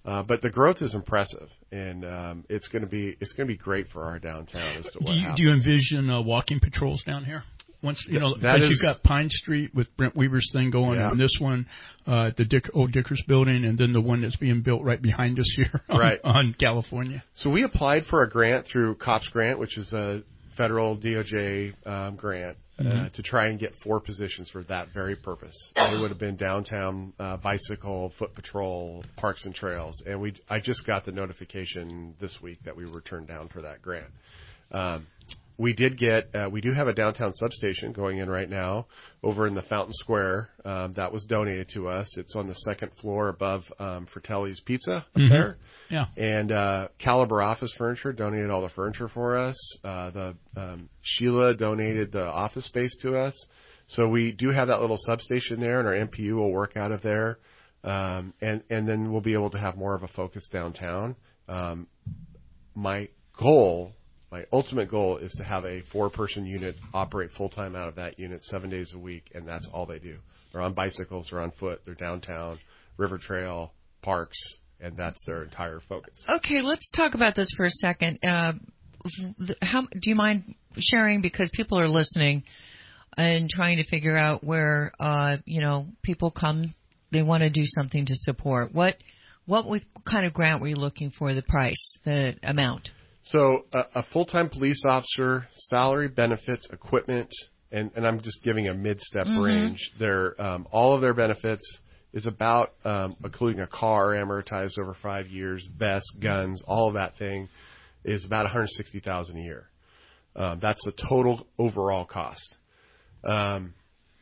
Uh, but the growth is impressive, and um, it's going to be it's going to be great for our downtown as to what do you, happens. do you envision uh, walking patrols down here? Once you know, that because is, you've got Pine Street with Brent Weaver's thing going, yeah. and this one, uh, the Dick, old Dickers building, and then the one that's being built right behind us here on, right. on California. So we applied for a grant through COPS Grant, which is a federal D O J um, grant, uh, Mm-hmm. to try and get four positions for that very purpose. They would have been downtown uh, bicycle, foot patrol, parks and trails, and we I just got the notification this week that we were turned down for that grant. Um, We did get, uh, we do have a downtown substation going in right now over in the Fountain Square. Um, that was donated to us. It's on the second floor above um, Fratelli's Pizza up Mm-hmm. there. Yeah. And uh, Caliber Office Furniture donated all the furniture for us. Uh, the um, Sheila donated the office space to us. So we do have that little substation there, and our M P U will work out of there. Um, and, and then we'll be able to have more of a focus downtown. Um, my goal... My ultimate goal is to have a four-person unit operate full-time out of that unit seven days a week, and that's all they do. They're on bicycles, they're on foot, they're downtown, river trail, parks, and that's their entire focus. Okay, let's talk about this for a second. Uh, how do you mind sharing, because people are listening and trying to figure out where, uh, you know, people come, they want to do something to support. What, what kind of grant were you looking for, the price, the amount? So a, a full-time police officer, salary, benefits, equipment, and, and I'm just giving a mid-step Mm-hmm. range. Their um, all of their benefits is about, um, including a car amortized over five years, vest, guns, all of that thing, is about one hundred sixty thousand dollars a year. Um, that's the total overall cost. Um,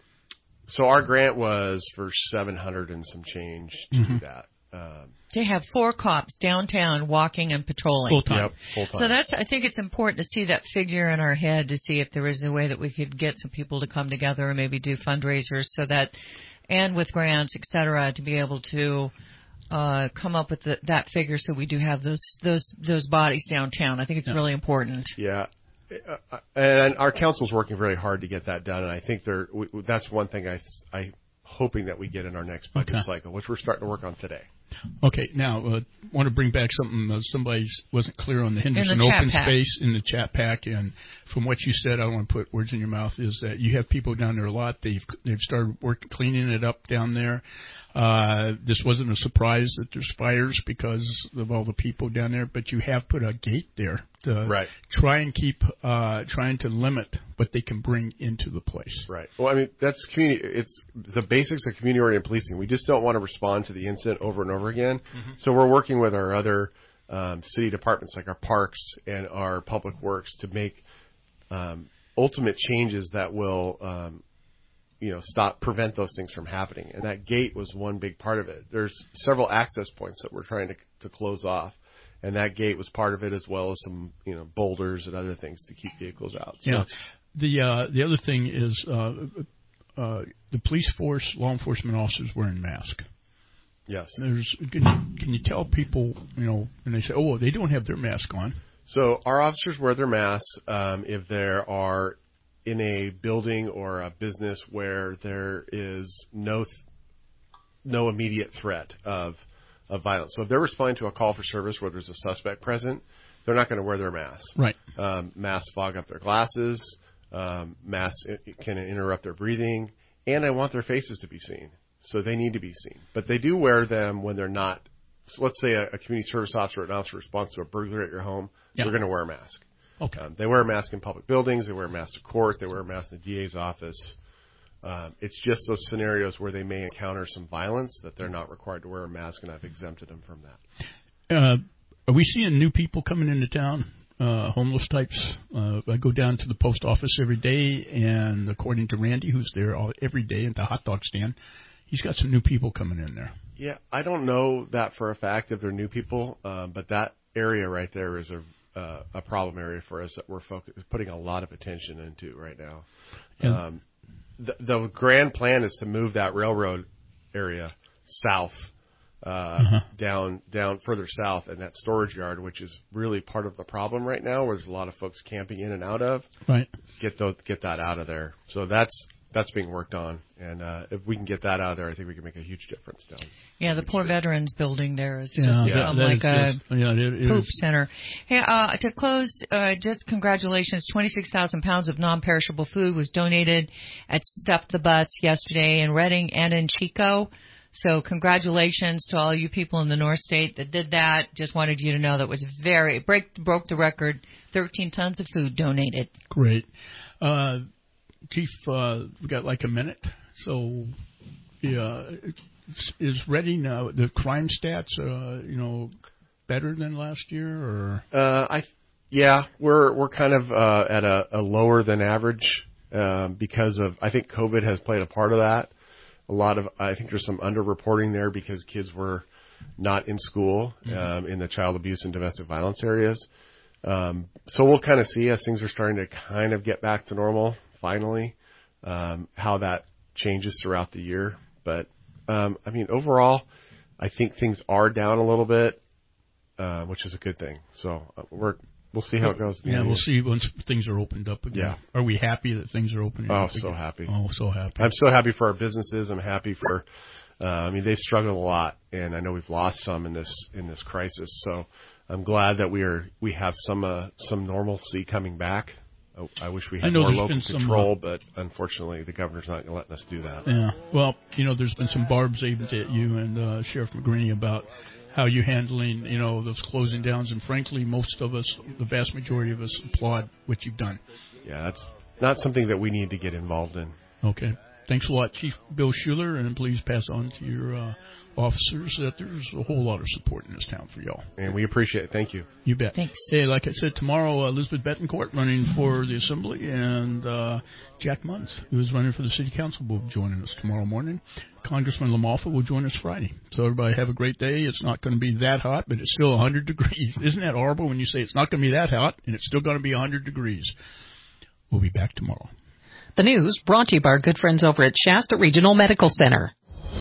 so our grant was for seven hundred and some change to Mm-hmm. do that. Um, They have four cops downtown walking and patrolling. Full time. Yep, full time. So that's, I think it's important to see that figure in our head, to see if there is a way that we could get some people to come together and maybe do fundraisers so that, and with grants, et cetera, to be able to uh, come up with the, that figure so we do have those those those bodies downtown. I think it's Yeah. really important. Yeah. Uh, and our council's working very hard to get that done, and I think they're, we, that's one thing I, I hoping that we get in our next budget Okay. cycle, which we're starting to work on today. Okay, now uh, want to bring back something. Uh, somebody wasn't clear on the Henderson the chat Open pack. Space in the chat pack, and from what you said, I don't want to put words in your mouth. Is that you have people down there a lot? They've they've started work cleaning it up down there. Uh, this wasn't a surprise that there's fires because of all the people down there, but you have put a gate there to Right. try and keep uh, trying to limit what they can bring into the place. Right. Well, I mean, that's community. It's the basics of community-oriented policing. We just don't want to respond to the incident over and over again. Mm-hmm. So we're working with our other um, city departments, like our parks and our public works, to make um, ultimate changes that will, um, you know, stop, prevent those things from happening. And that gate was one big part of it. There's several access points that we're trying to to close off. And that gate was part of it, as well as some, you know, boulders and other things to keep vehicles out. So Yeah. it's, The uh, the other thing is uh, uh, the police force, law enforcement officers wearing masks. yes. There's can you, can you tell people, you know, when they say, oh, well, they don't have their mask on. So our officers wear their masks um, if there are in a building or a business where there is no th- no immediate threat of of violence. So if they're responding to a call for service where there's a suspect present, they're not going to wear their masks. Right. Um, masks fog up their glasses. Um, masks can interrupt their breathing, and I want their faces to be seen, so they need to be seen. But they do wear them when they're not. So let's say a, a community service officer or an officer responds to a burglary at your home. Yeah. They're going to wear a mask. Okay. Um, they wear a mask in public buildings. They wear a mask to court. They wear a mask in the D A's office. Um, it's just those scenarios where they may encounter some violence that they're not required to wear a mask, and I've exempted them from that. Uh, are we seeing new people coming into town? Uh, homeless types. Uh, I go down to the post office every day, and according to Randy, who's there all, every day at the hot dog stand, he's got some new people coming in there. Yeah, I don't know that for a fact if they're new people, um, but that area right there is a uh, a problem area for us that we're focus- putting a lot of attention into right now. Yeah. Um, the, the grand plan is to move that railroad area south, uh, Uh-huh. down down further south, and that storage yard, which is really part of the problem right now, where there's a lot of folks camping in and out of. Right. Get those, get that out of there. So that's that's being worked on. And uh, if we can get that out of there, I think we can make a huge difference down. Yeah, the poor veterans building there is Yeah, just that- become that like is a just- yeah, it is. poop center. Hey, uh, to close, uh, just congratulations. twenty-six thousand pounds of non-perishable food was donated at Stuff the Butts yesterday in Reading and in Chico. So congratulations to all you people in the North State that did that. Just wanted you to know that was very, break, broke the record, thirteen tons of food donated. Great. Uh, Chief, uh, we got like a minute. So, yeah, is Reading, uh, the crime stats, uh, you know, better than last year, or? Uh, I, yeah, we're we're kind of uh, at a, a lower than average um, because of I think COVID has played a part of that. A lot of I think there's some underreporting there because kids were not in school um, mm-hmm. in the child abuse and domestic violence areas. Um, so we'll kind of see as things are starting to kind of get back to normal finally, um, how that changes throughout the year. But um, I mean, overall, I think things are down a little bit, uh, which is a good thing. So uh, we're we'll see how it goes. Yeah, we'll see once things are opened up again. Yeah. Are we happy that things are opening oh, up so again? happy. Oh, so happy. I'm so happy for our businesses. I'm happy for. Uh, I mean, they've struggled a lot, and I know we've lost some in this in this crisis. So I'm glad that we are we have some uh, some normalcy coming back. I, I wish we had more local control, some, uh, but unfortunately, the governor's not letting us do that. Yeah. Well, you know, there's been some barbs aimed at you and uh, Sheriff McGraney about how you're handling, you know, those closing downs, and frankly, most of us, the vast majority of us, applaud what you've done. Yeah, that's not something that we need to get involved in. Okay. Thanks a lot, Chief Bill Schuler, and please pass on to your uh, officers that there's a whole lot of support in this town for y'all. And we appreciate it. Thank you. You bet. Thanks. Hey, like I said, tomorrow, uh, Elizabeth Betancourt running for the Assembly, and uh, Jack Munz, who is running for the City Council, will be joining us tomorrow morning. Congressman LaMalfa will join us Friday. So everybody have a great day. It's not going to be that hot, but it's still one hundred degrees. Isn't that horrible when you say it's not going to be that hot, and it's still going to be one hundred degrees? We'll be back tomorrow. The news brought to you by our good friends over at Shasta Regional Medical Center.